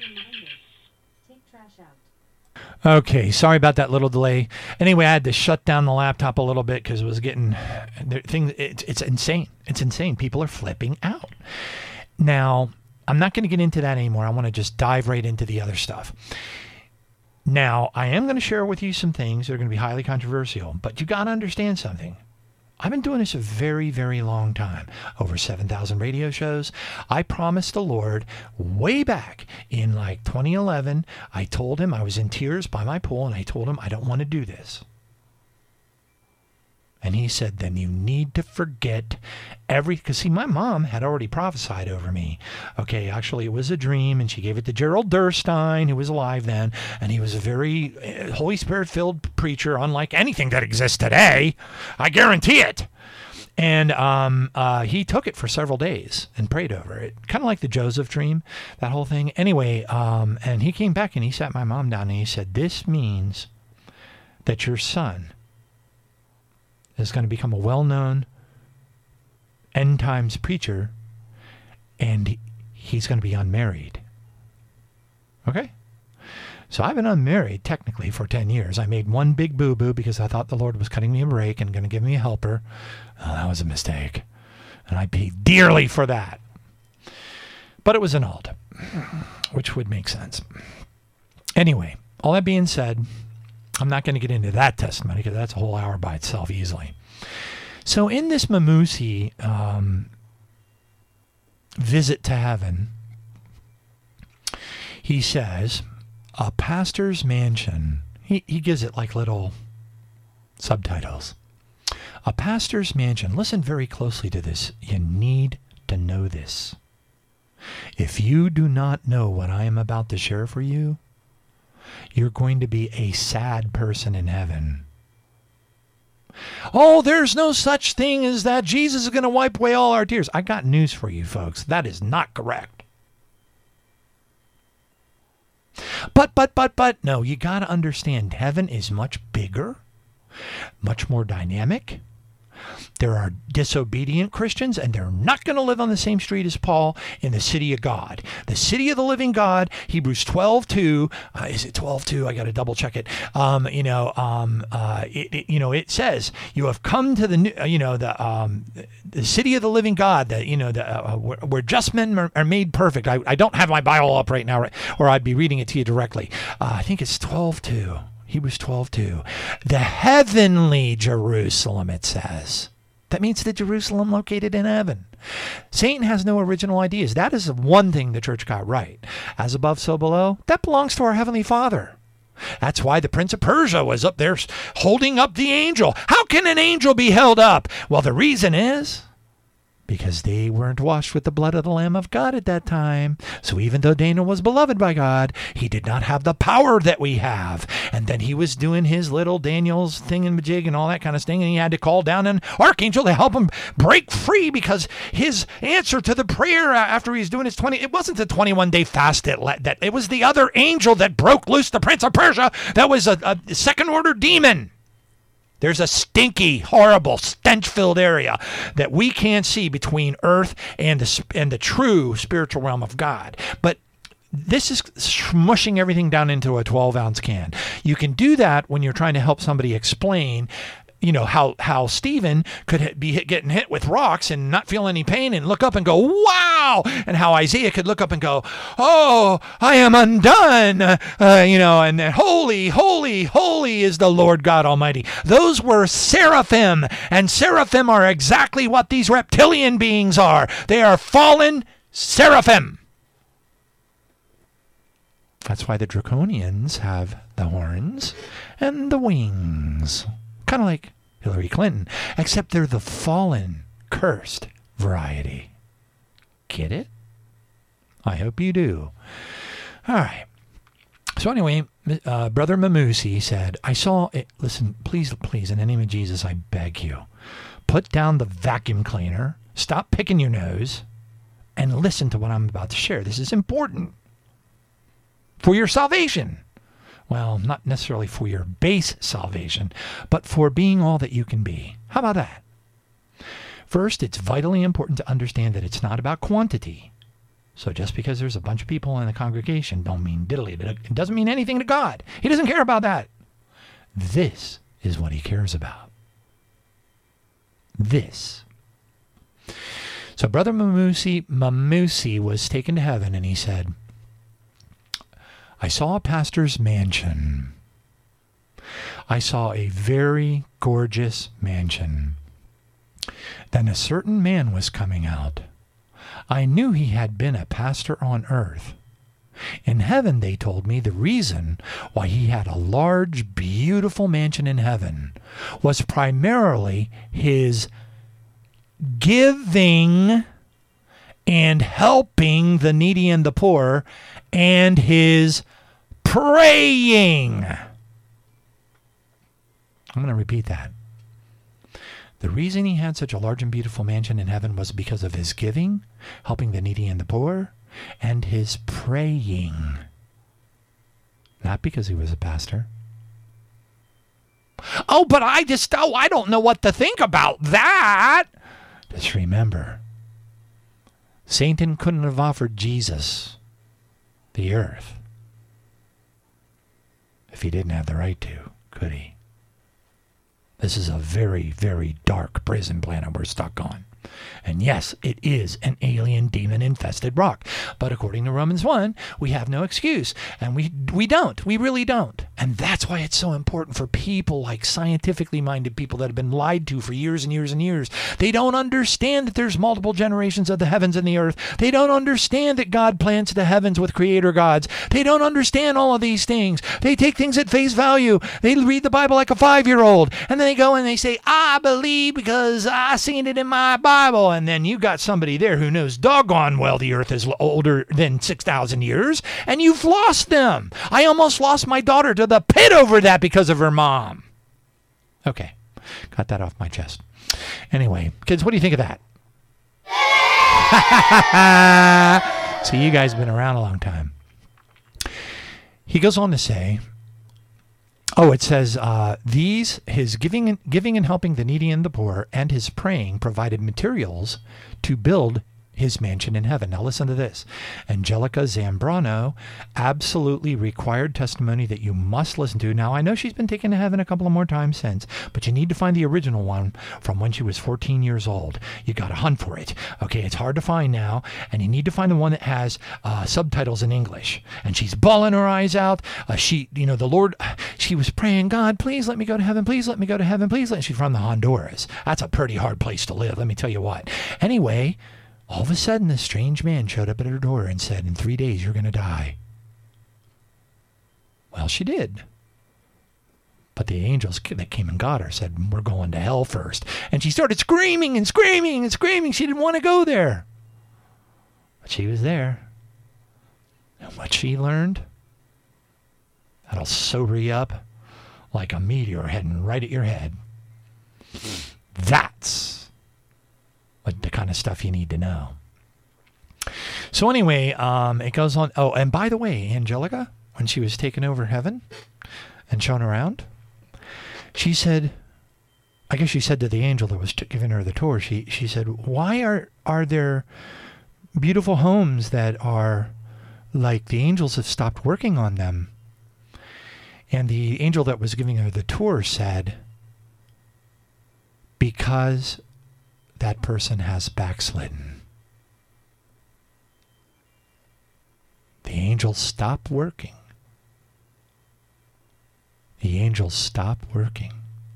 Okay, sorry about that little delay. Anyway, I had to shut down the laptop a little bit because it was getting things. It's insane. It's insane. People are flipping out. Now, I'm not going to get into that anymore. I want to just dive right into the other stuff. Now, I am going to share with you some things that are going to be highly controversial, but you got to understand something. I've been doing this a very, very long time. Over 7,000 radio shows. I promised the Lord way back in 2011, I told him, I was in tears by my pool, and I told him I don't want to do this. And he said, then you need to forget because see, my mom had already prophesied over me. Okay, actually it was a dream, and she gave it to Gerald Durstein, who was alive then, and he was a very Holy Spirit-filled preacher, unlike anything that exists today. I guarantee it. And he took it for several days and prayed over it, kind of like the Joseph dream, that whole thing. Anyway, and he came back and he sat my mom down and he said, this means that your son is going to become a well-known end times preacher, and he's going to be unmarried. Okay? So I've been unmarried technically for 10 years. I made one big boo-boo because I thought the Lord was cutting me a break and going to give me a helper. Oh, that was a mistake. And I paid dearly for that. But it was annulled, which would make sense. Anyway, all that being said, I'm not going to get into that testimony because that's a whole hour by itself easily. So in this Mamusi visit to heaven, he says, a pastor's mansion. He gives it like little subtitles. A pastor's mansion. Listen very closely to this. You need to know this. If you do not know what I am about to share for you, you're going to be a sad person in heaven. Oh, there's no such thing as that. Jesus is going to wipe away all our tears. I got news for you, folks. That is not correct. But, no, you got to understand, heaven is much bigger, much more dynamic. There are disobedient Christians, and they're not going to live on the same street as Paul in the city of God. The city of the living God, Hebrews 12:2. Is it 12:2? I got to double check it. It says, you have come to the city of the living God, where just men are made perfect. I don't have my Bible up right now, or I'd be reading it to you directly. I think it's 12:2. Hebrews 12:2. The heavenly Jerusalem, it says. That means the Jerusalem located in heaven. Satan has no original ideas. That is one thing the church got right. As above, so below. That belongs to our Heavenly Father. That's why the Prince of Persia was up there holding up the angel. How can an angel be held up? Well, the reason is because they weren't washed with the blood of the Lamb of God at that time. So even though Daniel was beloved by God, he did not have the power that we have. And then he was doing his little Daniel's thingamajig and all that kind of thing, and he had to call down an archangel to help him break free, because his answer to the prayer after he's doing his it wasn't the 21-day fast that it was the other angel that broke loose the Prince of Persia. That was a second-order demon. There's a stinky, horrible, stench-filled area that we can't see between earth and the true spiritual realm of God. But this is smushing everything down into a 12-ounce can. You can do that when you're trying to help somebody explain, how Stephen could be getting hit with rocks and not feel any pain and look up and go, wow! And how Isaiah could look up and go, oh, I am undone, and then holy, holy, holy is the Lord God Almighty. Those were seraphim, and seraphim are exactly what these reptilian beings are. They are fallen seraphim. That's why the draconians have the horns and the wings. Kind of like Hillary Clinton, except they're the fallen, cursed variety. Get it? I hope you do. All right. So anyway, Brother Mamusi said, I saw it. Listen, please, in the name of Jesus, I beg you, put down the vacuum cleaner, stop picking your nose, and listen to what I'm about to share. This is important for your salvation. Well, not necessarily for your base salvation, but for being all that you can be. How about that? First, it's vitally important to understand that it's not about quantity. So just because there's a bunch of people in the congregation don't mean diddly. It doesn't mean anything to God. He doesn't care about that. This is what he cares about. This. So Brother Mamusi was taken to heaven, and he said, I saw a pastor's mansion. I saw a very gorgeous mansion. Then a certain man was coming out. I knew he had been a pastor on earth. In heaven, they told me, the reason why he had a large, beautiful mansion in heaven was primarily his giving and helping the needy and the poor, and his praying. I'm going to repeat that. The reason he had such a large and beautiful mansion in heaven was because of his giving, helping the needy and the poor, and his praying. Not because he was a pastor. Oh, but I don't know what to think about that. Just remember, Satan couldn't have offered Jesus the earth if he didn't have the right to, could he? This is a very, very dark prison planet we're stuck on. And yes, it is an alien demon-infested rock. But according to Romans 1, we have no excuse. And we don't. We really don't. And that's why it's so important for people like scientifically minded people that have been lied to for years and years and years. They don't understand that there's multiple generations of the heavens and the earth. They don't understand that God plants the heavens with creator gods. They don't understand all of these things. They take things at face value. They read the Bible like a 5-year-old. And then they go and they say, I believe because I seen it in my Bible. And then you got somebody there who knows doggone well the earth is older than 6,000 years, and you've lost them. I almost lost my daughter to the pit over that because of her mom. Okay, got that off my chest. Anyway, kids, what do you think of that? So you guys have been around a long time. He goes on to say, it says, his giving and helping the needy and the poor, and his praying provided materials to build his mansion in heaven. Now listen to this. Angelica Zambrano, absolutely required testimony that you must listen to. Now, I know she's been taken to heaven a couple of more times since, but you need to find the original one from when she was 14 years old. You got to hunt for it. Okay, it's hard to find now, and you need to find the one that has subtitles in English. And she's bawling her eyes out. The Lord, she was praying, God, please let me go to heaven. Please let me go to heaven. Please let. She's from the Honduras. That's a pretty hard place to live, let me tell you what. Anyway, all of a sudden, this strange man showed up at her door and said, in 3 days, you're going to die. Well, she did. But the angels that came and got her said, we're going to hell first. And she started screaming and screaming and screaming. She didn't want to go there. But she was there. And what she learned, that'll sober you up like a meteor heading right at your head. That's what the kind of stuff you need to know. So anyway, it goes on. Oh, and by the way, Angelica, when she was taken over heaven and shown around, she said, I guess she said to the angel that was giving her the tour, she said, why are there beautiful homes that are like the angels have stopped working on them? And the angel that was giving her the tour said, because that person has backslidden. The angels stop working. The angels stop working.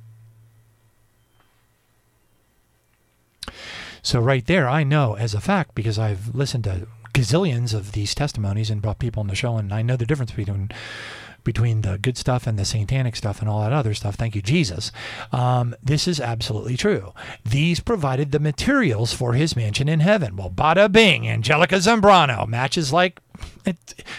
So right there, I know as a fact, because I've listened to gazillions of these testimonies and brought people on the show, and I know the difference between the good stuff and the satanic stuff and all that other stuff. Thank you, Jesus. This is absolutely true. These provided the materials for his mansion in heaven. Well, bada bing, Angelica Zambrano matches like it.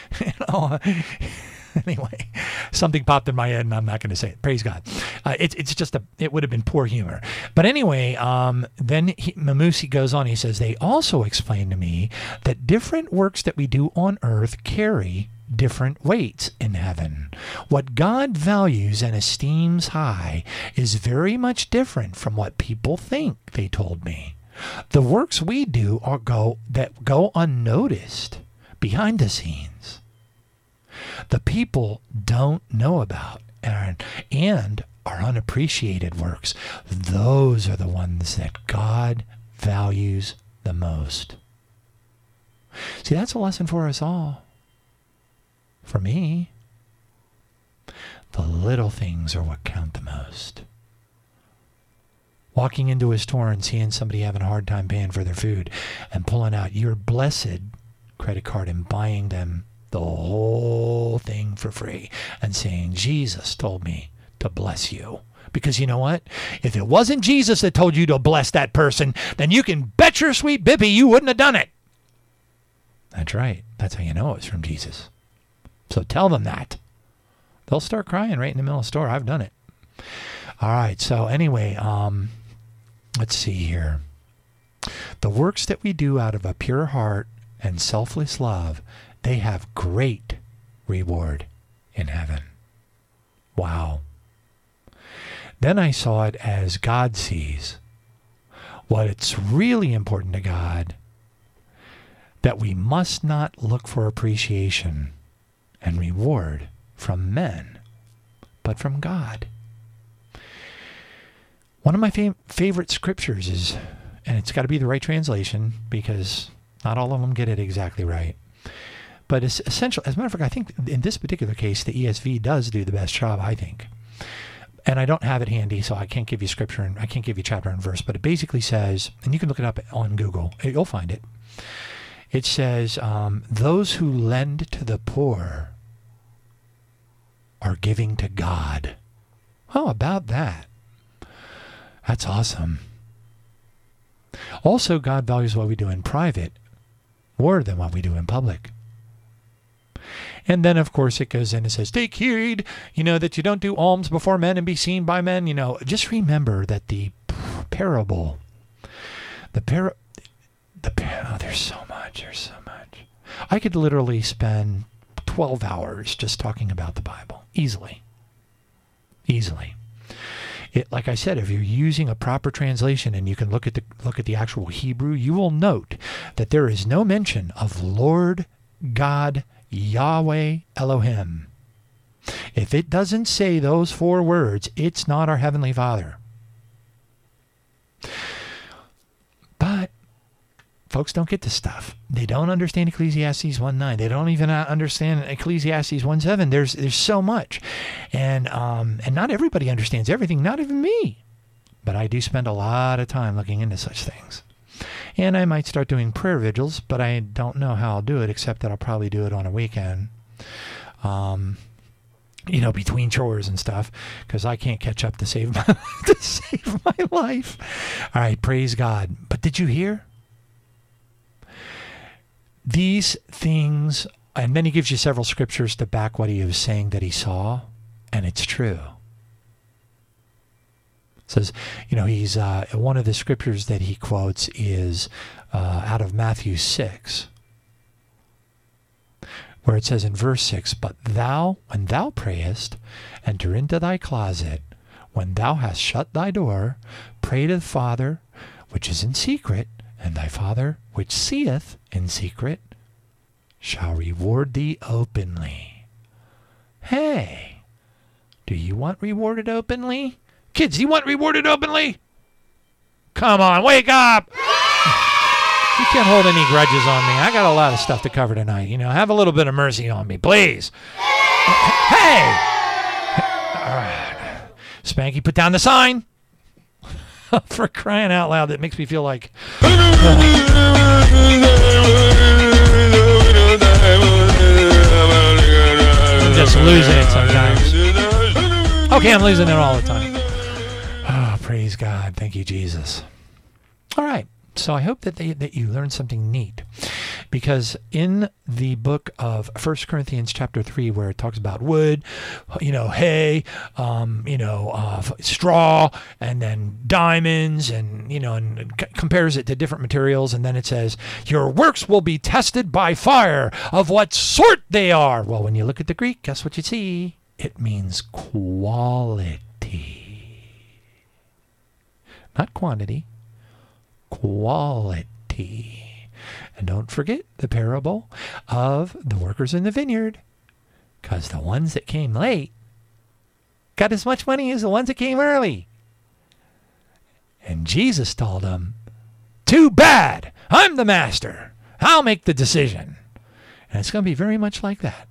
Anyway, something popped in my head, and I'm not going to say it. Praise God. It would have been poor humor. But anyway, then Mamusi goes on. He says, they also explained to me that different works that we do on earth carry different weights in heaven. What God values and esteems high is very much different from what people think, they told me. The works we do go unnoticed behind the scenes. The people don't know about and are unappreciated works. Those are the ones that God values the most. See, that's a lesson for us all. For me, the little things are what count the most. Walking into a store and seeing somebody having a hard time paying for their food and pulling out your blessed credit card and buying them the whole thing for free and saying, Jesus told me to bless you. Because you know what? If it wasn't Jesus that told you to bless that person, then you can bet your sweet bippy you wouldn't have done it. That's right. That's how you know it was from Jesus. So tell them that. They'll start crying right in the middle of the store. I've done it. All right. So anyway, let's see here. The works that we do out of a pure heart and selfless love, they have great reward in heaven. Wow. Then I saw it as God sees. What it's really important to God, that we must not look for appreciation and reward from men, but from God. One of my favorite scriptures is, and it's got to be the right translation because not all of them get it exactly right, but it's essential. As a matter of fact, I think in this particular case, the ESV does do the best job, I think. And I don't have it handy, so I can't give you scripture and I can't give you chapter and verse, but it basically says, and you can look it up on Google, you'll find it. It says, those who lend to the poor are giving to God. How about that? That's awesome. Also, God values what we do in private more than what we do in public. And then, of course, it goes in and says, take heed, that you don't do alms before men and be seen by men. Just remember that the parable, there's so much. I could literally spend 12 hours just talking about the Bible. Easily. Like I said, if you're using a proper translation and you can look at the actual Hebrew, you will note that there is no mention of Lord God Yahweh Elohim. If it doesn't say those 4 words, it's not our Heavenly Father. But folks don't get this stuff. They don't understand Ecclesiastes 1:9. They don't even understand Ecclesiastes 1:7. There's so much. And not everybody understands everything, not even me. But I do spend a lot of time looking into such things. And I might start doing prayer vigils, but I don't know how I'll do it, except that I'll probably do it on a weekend. Between chores and stuff, because I can't catch up to save my life. All right, praise God. But did you hear? These things, and then he gives you several scriptures to back what he was saying that he saw, and it's true. It says, he's one of the scriptures that he quotes is out of Matthew 6. Where it says in verse 6, "But thou, when thou prayest, enter into thy closet. When thou hast shut thy door, pray to the Father, which is in secret, and thy Father, which seeth in secret, shall reward thee openly." Hey, do you want rewarded openly? Kids, do you want rewarded openly? Come on, wake up! You can't hold any grudges on me. I got a lot of stuff to cover tonight. Have a little bit of mercy on me, please. Hey! All right. Spanky, put down the sign. For crying out loud, that makes me feel like... I'm just losing it sometimes. Okay, I'm losing it all the time. Oh, praise God. Thank you, Jesus. All right. So I hope that you learned something neat, because in the book of 1 Corinthians chapter 3, where it talks about wood, hay, straw, and then diamonds, and compares it to different materials, and then it says, your works will be tested by fire, of what sort they are. Well, when you look at the Greek, guess what you see? It means quality, not quantity. Quality. And don't forget the parable of the workers in the vineyard, because the ones that came late got as much money as the ones that came early. And Jesus told them, too bad, I'm the master, I'll make the decision. And it's going to be very much like that.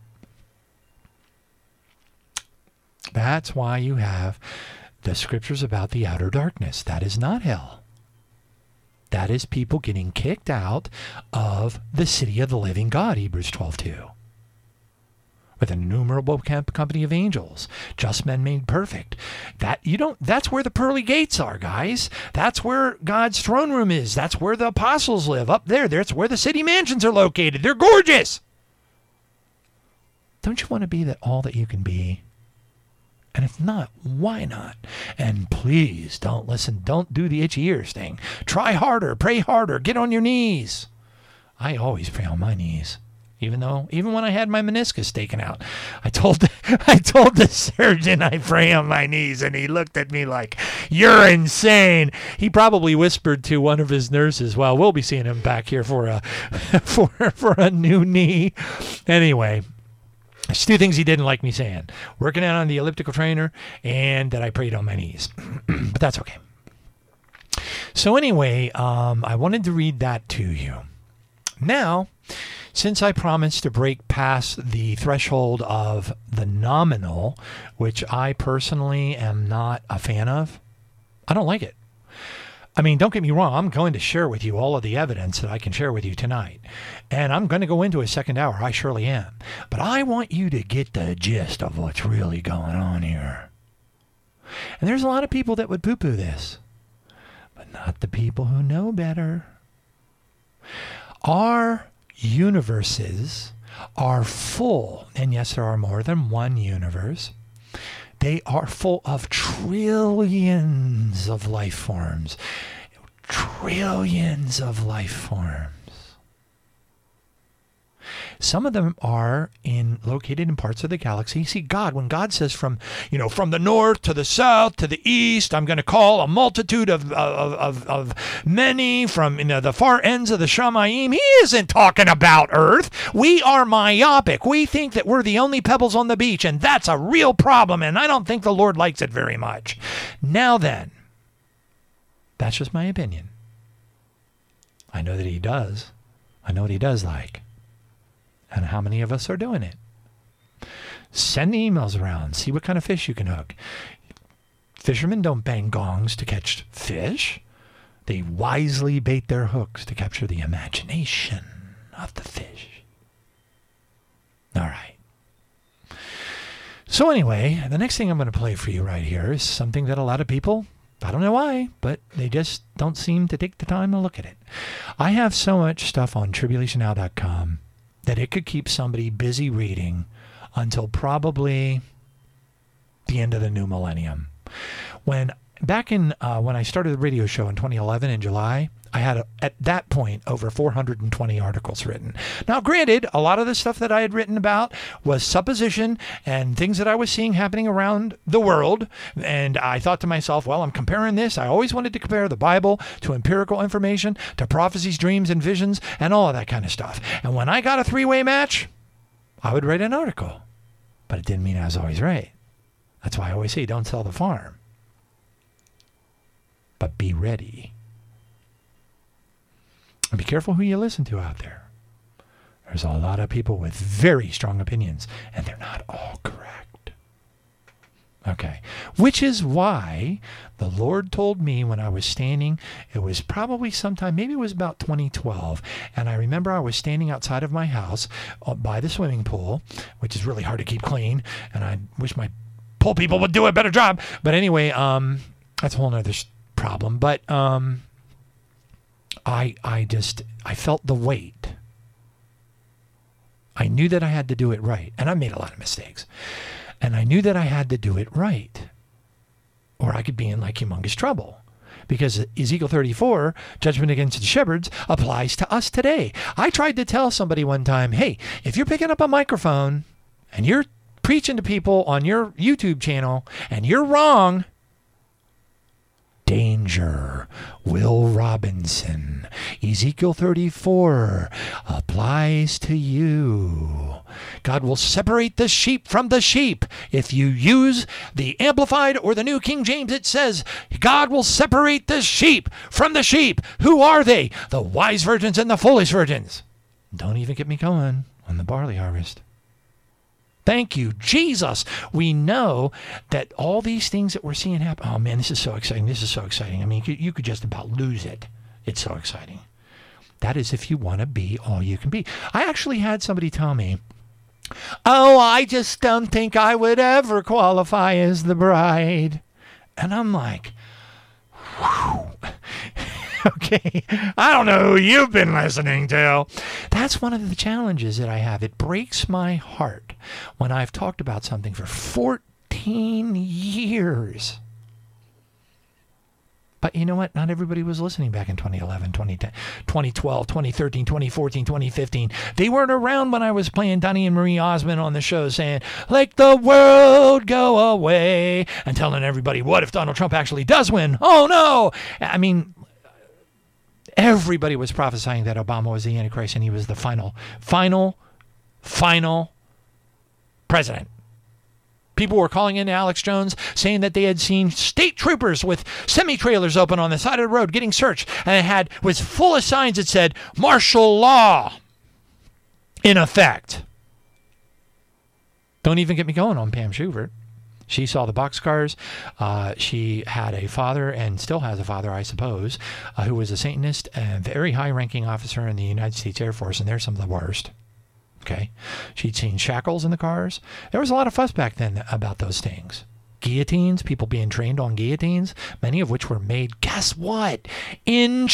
That's why you have the scriptures about the outer darkness. That is not hell. That is people getting kicked out of the city of the living God, Hebrews 12:2. With an innumerable company of angels, just men made perfect. That's where the pearly gates are, guys. That's where God's throne room is. That's where the apostles live, up there. That's where the city mansions are located. They're gorgeous. Don't you want to be all that you can be? And if not, why not? And please don't do the itchy ears thing. Try harder, pray harder, get on your knees. I always pray on my knees. Even when I had my meniscus taken out, I told the surgeon I pray on my knees, and he looked at me like, you're insane. He probably whispered to one of his nurses, well, we'll be seeing him back here for a new knee. Anyway, there's 2 things he didn't like me saying. Working out on the elliptical trainer, and that I prayed on my knees. But that's okay. So anyway, I wanted to read that to you. Now, since I promised to break past the threshold of the nominal, which I personally am not a fan of, I don't like it. I mean, don't get me wrong. I'm going to share with you all of the evidence that I can share with you tonight. And I'm going to go into a second hour. I surely am. But I want you to get the gist of what's really going on here. And there's a lot of people that would poo-poo this, but not the people who know better. Our universes are full, and yes, there are more than one universe. They are full of trillions of life forms. Trillions of life forms. Some of them are located in parts of the galaxy. See, God, when God says from the north to the south to the east, I'm going to call a multitude of many from the far ends of the Shamayim, he isn't talking about Earth. We are myopic. We think that we're the only pebbles on the beach, and that's a real problem, and I don't think the Lord likes it very much. Now then, that's just my opinion. I know that he does. I know what he does like. And how many of us are doing it? Send the emails around. See what kind of fish you can hook. Fishermen don't bang gongs to catch fish. They wisely bait their hooks to capture the imagination of the fish. All right. So anyway, the next thing I'm going to play for you right here is something that a lot of people, I don't know why, but they just don't seem to take the time to look at it. I have so much stuff on tribulationnow.com that it could keep somebody busy reading until probably the end of the new millennium. Back in when I started the radio show in 2011 in July, I had, at that point, over 420 articles written. Now, granted, a lot of the stuff that I had written about was supposition and things that I was seeing happening around the world. And I thought to myself, well, I'm comparing this. I always wanted to compare the Bible to empirical information, to prophecies, dreams, and visions, and all of that kind of stuff. And when I got a three-way match, I would write an article. But it didn't mean I was always right. That's why I always say, don't sell the farm. But be ready. And be careful who you listen to out there. There's a lot of people with very strong opinions, and they're not all correct. Okay. Which is why the Lord told me when I was standing, it was probably sometime, maybe it was about 2012, and I remember I was standing outside of my house by the swimming pool, which is really hard to keep clean, and I wish my pool people would do a better job. But anyway, that's a whole nother problem. But I felt the weight. I knew that I had to do it right. And I made a lot of mistakes. And I knew that I had to do it right. Or I could be in like humongous trouble. Because Ezekiel 34, judgment against the shepherds, applies to us today. I tried to tell somebody one time, hey, if you're picking up a microphone and you're preaching to people on your YouTube channel and you're wrong, danger. Will Robinson. Ezekiel 34 applies to you. God will separate the sheep from the sheep. If you use the Amplified or the New King James, it says, God will separate the sheep from the sheep. Who are they? The wise virgins and the foolish virgins. Don't even get me going on the barley harvest. Thank you, Jesus. We know that all these things that we're seeing happen. Oh, man, this is so exciting. This is so exciting. I mean, you could just about lose it. It's so exciting. That is if you want to be all you can be. I actually had somebody tell me, oh, I just don't think I would ever qualify as the bride. And I'm like, whew. Okay, I don't know who you've been listening to. That's one of the challenges that I have. It breaks my heart when I've talked about something for 14 years. But you know what? Not everybody was listening back in 2011, 2010, 2012, 2013, 2014, 2015. They weren't around when I was playing Donnie and Marie Osmond on the show saying, let the world go away, and telling everybody, what if Donald Trump actually does win? Oh, no. I mean, everybody was prophesying that Obama was the Antichrist and he was the final president. People were calling in Alex Jones saying that they had seen state troopers with semi-trailers open on the side of the road getting searched, and it was full of signs that said martial law in effect. Don't even get me going on Pam Schubert. She saw the boxcars. She had a father, and still has a father, I suppose, who was a Satanist and very high-ranking officer in the United States Air Force, and they're some of the worst. Okay? She'd seen shackles in the cars. There was a lot of fuss back then about those things. Guillotines, people being trained on guillotines, many of which were made, guess what? In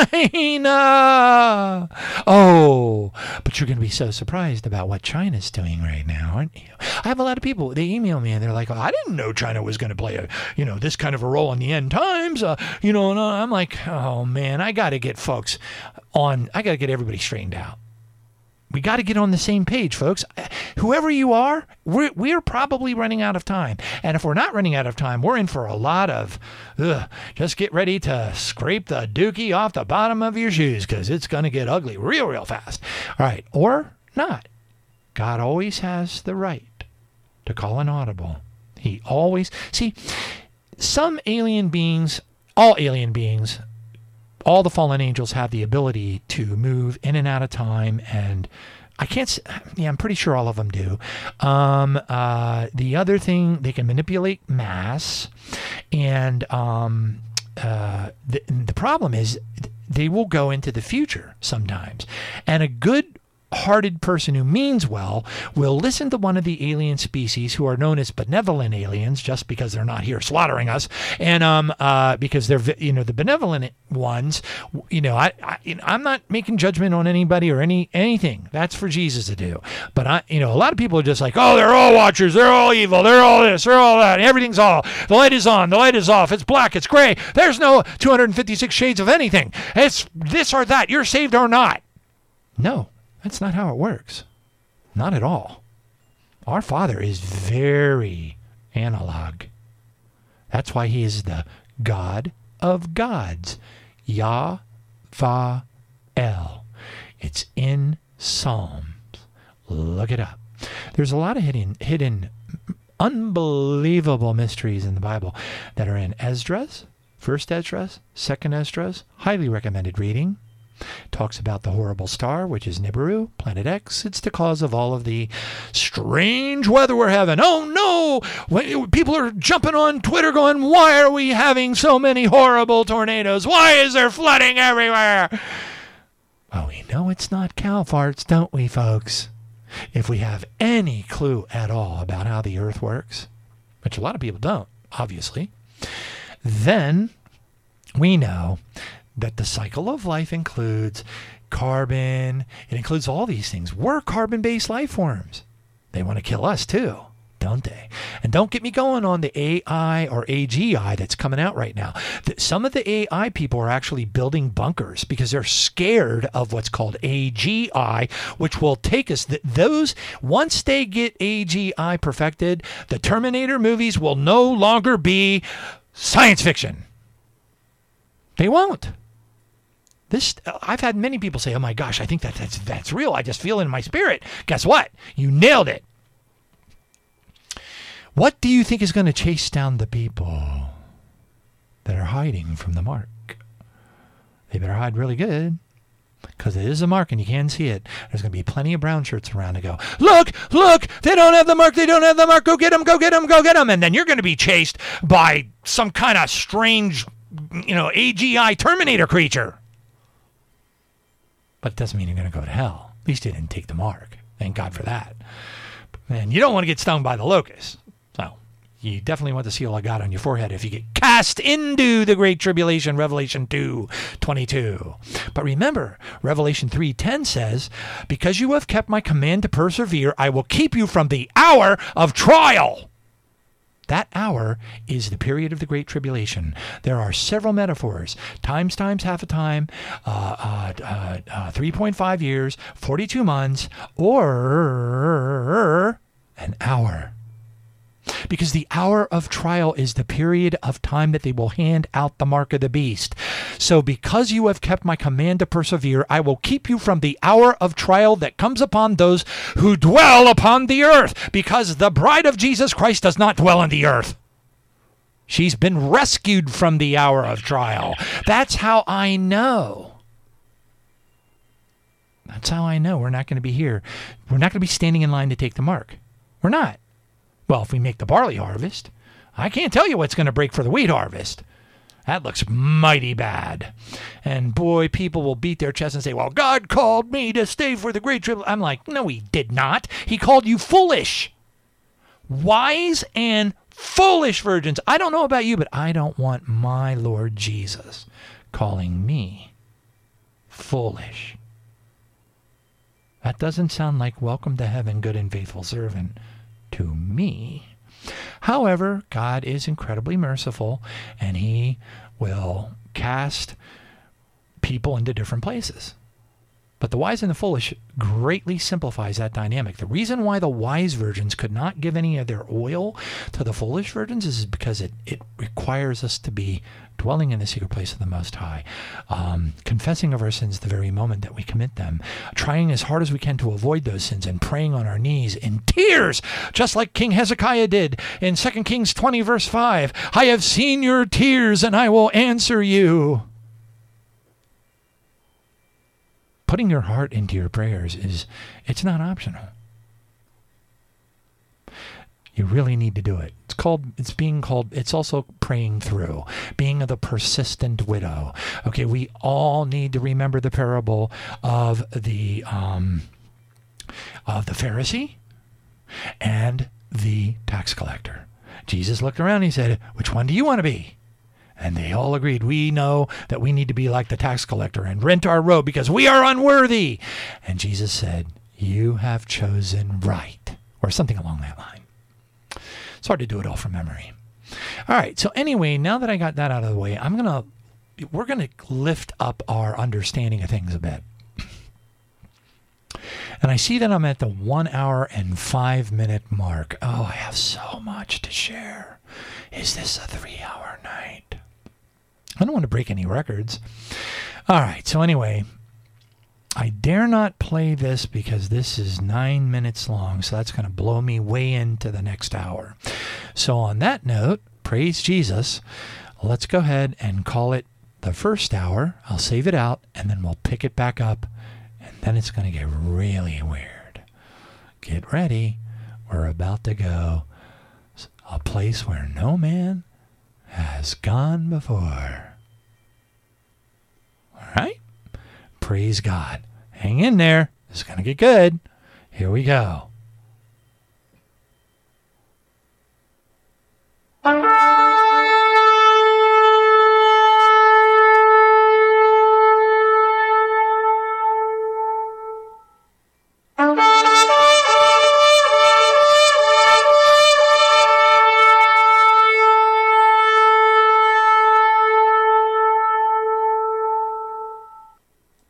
China! Oh, but you're going to be so surprised about what China's doing right now, aren't you? I have a lot of people, they email me and they're like, oh, I didn't know China was going to play this kind of a role in the end times. And I'm like, oh man, I got to get everybody straightened out. We got to get on the same page, folks. Whoever you are, we're probably running out of time. And if we're not running out of time, we're in for a lot of, just get ready to scrape the dookie off the bottom of your shoes, because it's going to get ugly real fast. All right, or not. God always has the right to call an audible. He always, see, some alien beings, all the fallen angels have the ability to move in and out of time, and I'm pretty sure all of them do. The other thing, they can manipulate mass, and the problem is they will go into the future sometimes, and a good-hearted person who means well will listen to one of the alien species who are known as benevolent aliens, just because they're not here slaughtering us, and because they're the benevolent ones. I'm not making judgment on anybody or anything. That's for Jesus to do. But a lot of people are just like, oh, they're all watchers, they're all evil, they're all this, they're all that, everything's all, the light is on, the light is off, it's black, it's gray, there's no 256 shades of anything, it's this or that, you're saved or not. No. That's not how it works. Not at all. Our Father is very analog. That's why he is the God of gods. Yah-va-el. It's in Psalms. Look it up. There's a lot of hidden, unbelievable mysteries in the Bible that are in Esdras, 1st Esdras, 2nd Esdras. Highly recommended reading. Talks about the horrible star, which is Nibiru, Planet X. It's the cause of all of the strange weather we're having. Oh no! People are jumping on Twitter going, why are we having so many horrible tornadoes? Why is there flooding everywhere? Well, we know it's not cow farts, don't we, folks? If we have any clue at all about how the earth works, which a lot of people don't, obviously, then we know that the cycle of life includes carbon. It includes all these things. We're carbon-based life forms. They want to kill us too, don't they? And don't get me going on the AI or AGI that's coming out right now. Some of the AI people are actually building bunkers because they're scared of what's called AGI, which will take us. Once they get AGI perfected, the Terminator movies will no longer be science fiction. They won't. I've had many people say, oh my gosh, I think that's real. I just feel it in my spirit. Guess what? You nailed it. What do you think is going to chase down the people that are hiding from the mark? They better hide really good, because it is a mark and you can see it. There's going to be plenty of brown shirts around to go, look, they don't have the mark, go get them. And then you're going to be chased by some kind of strange, AGI Terminator creature. But it doesn't mean you're going to go to hell. At least you didn't take the mark. Thank God for that. And you don't want to get stung by the locust. So you definitely want the seal of God on your forehead if you get cast into the great tribulation, Revelation 2:22. But remember, Revelation 3:10 says, because you have kept my command to persevere, I will keep you from the hour of trial. That hour is the period of the Great Tribulation. There are several metaphors. Times, half a time, 3.5 years, 42 months, or an hour. Because the hour of trial is the period of time that they will hand out the mark of the beast. So because you have kept my command to persevere, I will keep you from the hour of trial that comes upon those who dwell upon the earth. Because the bride of Jesus Christ does not dwell on the earth. She's been rescued from the hour of trial. That's how I know. That's how I know we're not going to be here. We're not going to be standing in line to take the mark. We're not. Well, if we make the barley harvest, I can't tell you what's going to break for the wheat harvest. That looks mighty bad. And boy, people will beat their chest and say, well, God called me to stay for the great tribulation. I'm like, no, he did not. He called you foolish. Wise and foolish virgins. I don't know about you, but I don't want my Lord Jesus calling me foolish. That doesn't sound like welcome to heaven, good and faithful servant. To me. However, God is incredibly merciful, and he will cast people into different places. But the wise and the foolish greatly simplifies that dynamic. The reason why the wise virgins could not give any of their oil to the foolish virgins is because it requires us to be dwelling in the secret place of the Most High, confessing of our sins the very moment that we commit them, trying as hard as we can to avoid those sins, and praying on our knees in tears, just like King Hezekiah did in 2 Kings 20, verse 5. I have seen your tears, and I will answer you. Putting your heart into your prayers it's not optional. You really need to do it. It's also praying through, being the persistent widow. Okay, we all need to remember the parable of the Pharisee and the tax collector. Jesus looked around and he said, which one do you want to be? And they all agreed, we know that we need to be like the tax collector and rent our robe because we are unworthy. And Jesus said, you have chosen right, or something along that line. It's hard to do it all from memory. All right, so anyway, now that I got that out of the way, we're going to lift up our understanding of things a bit. And I see that I'm at the 1 hour and 5 minute mark. Oh, I have so much to share. Is this a 3-hour night? I don't want to break any records. All right, so anyway, I dare not play this because this is 9 minutes long, so that's going to blow me way into the next hour. So on that note, praise Jesus. Let's go ahead and call it the first hour. I'll save it out, and then we'll pick it back up, and then it's going to get really weird. Get ready. We're about to go a place where no man has gone before. All right? Praise God. Hang in there. It's going to get good. Here we go.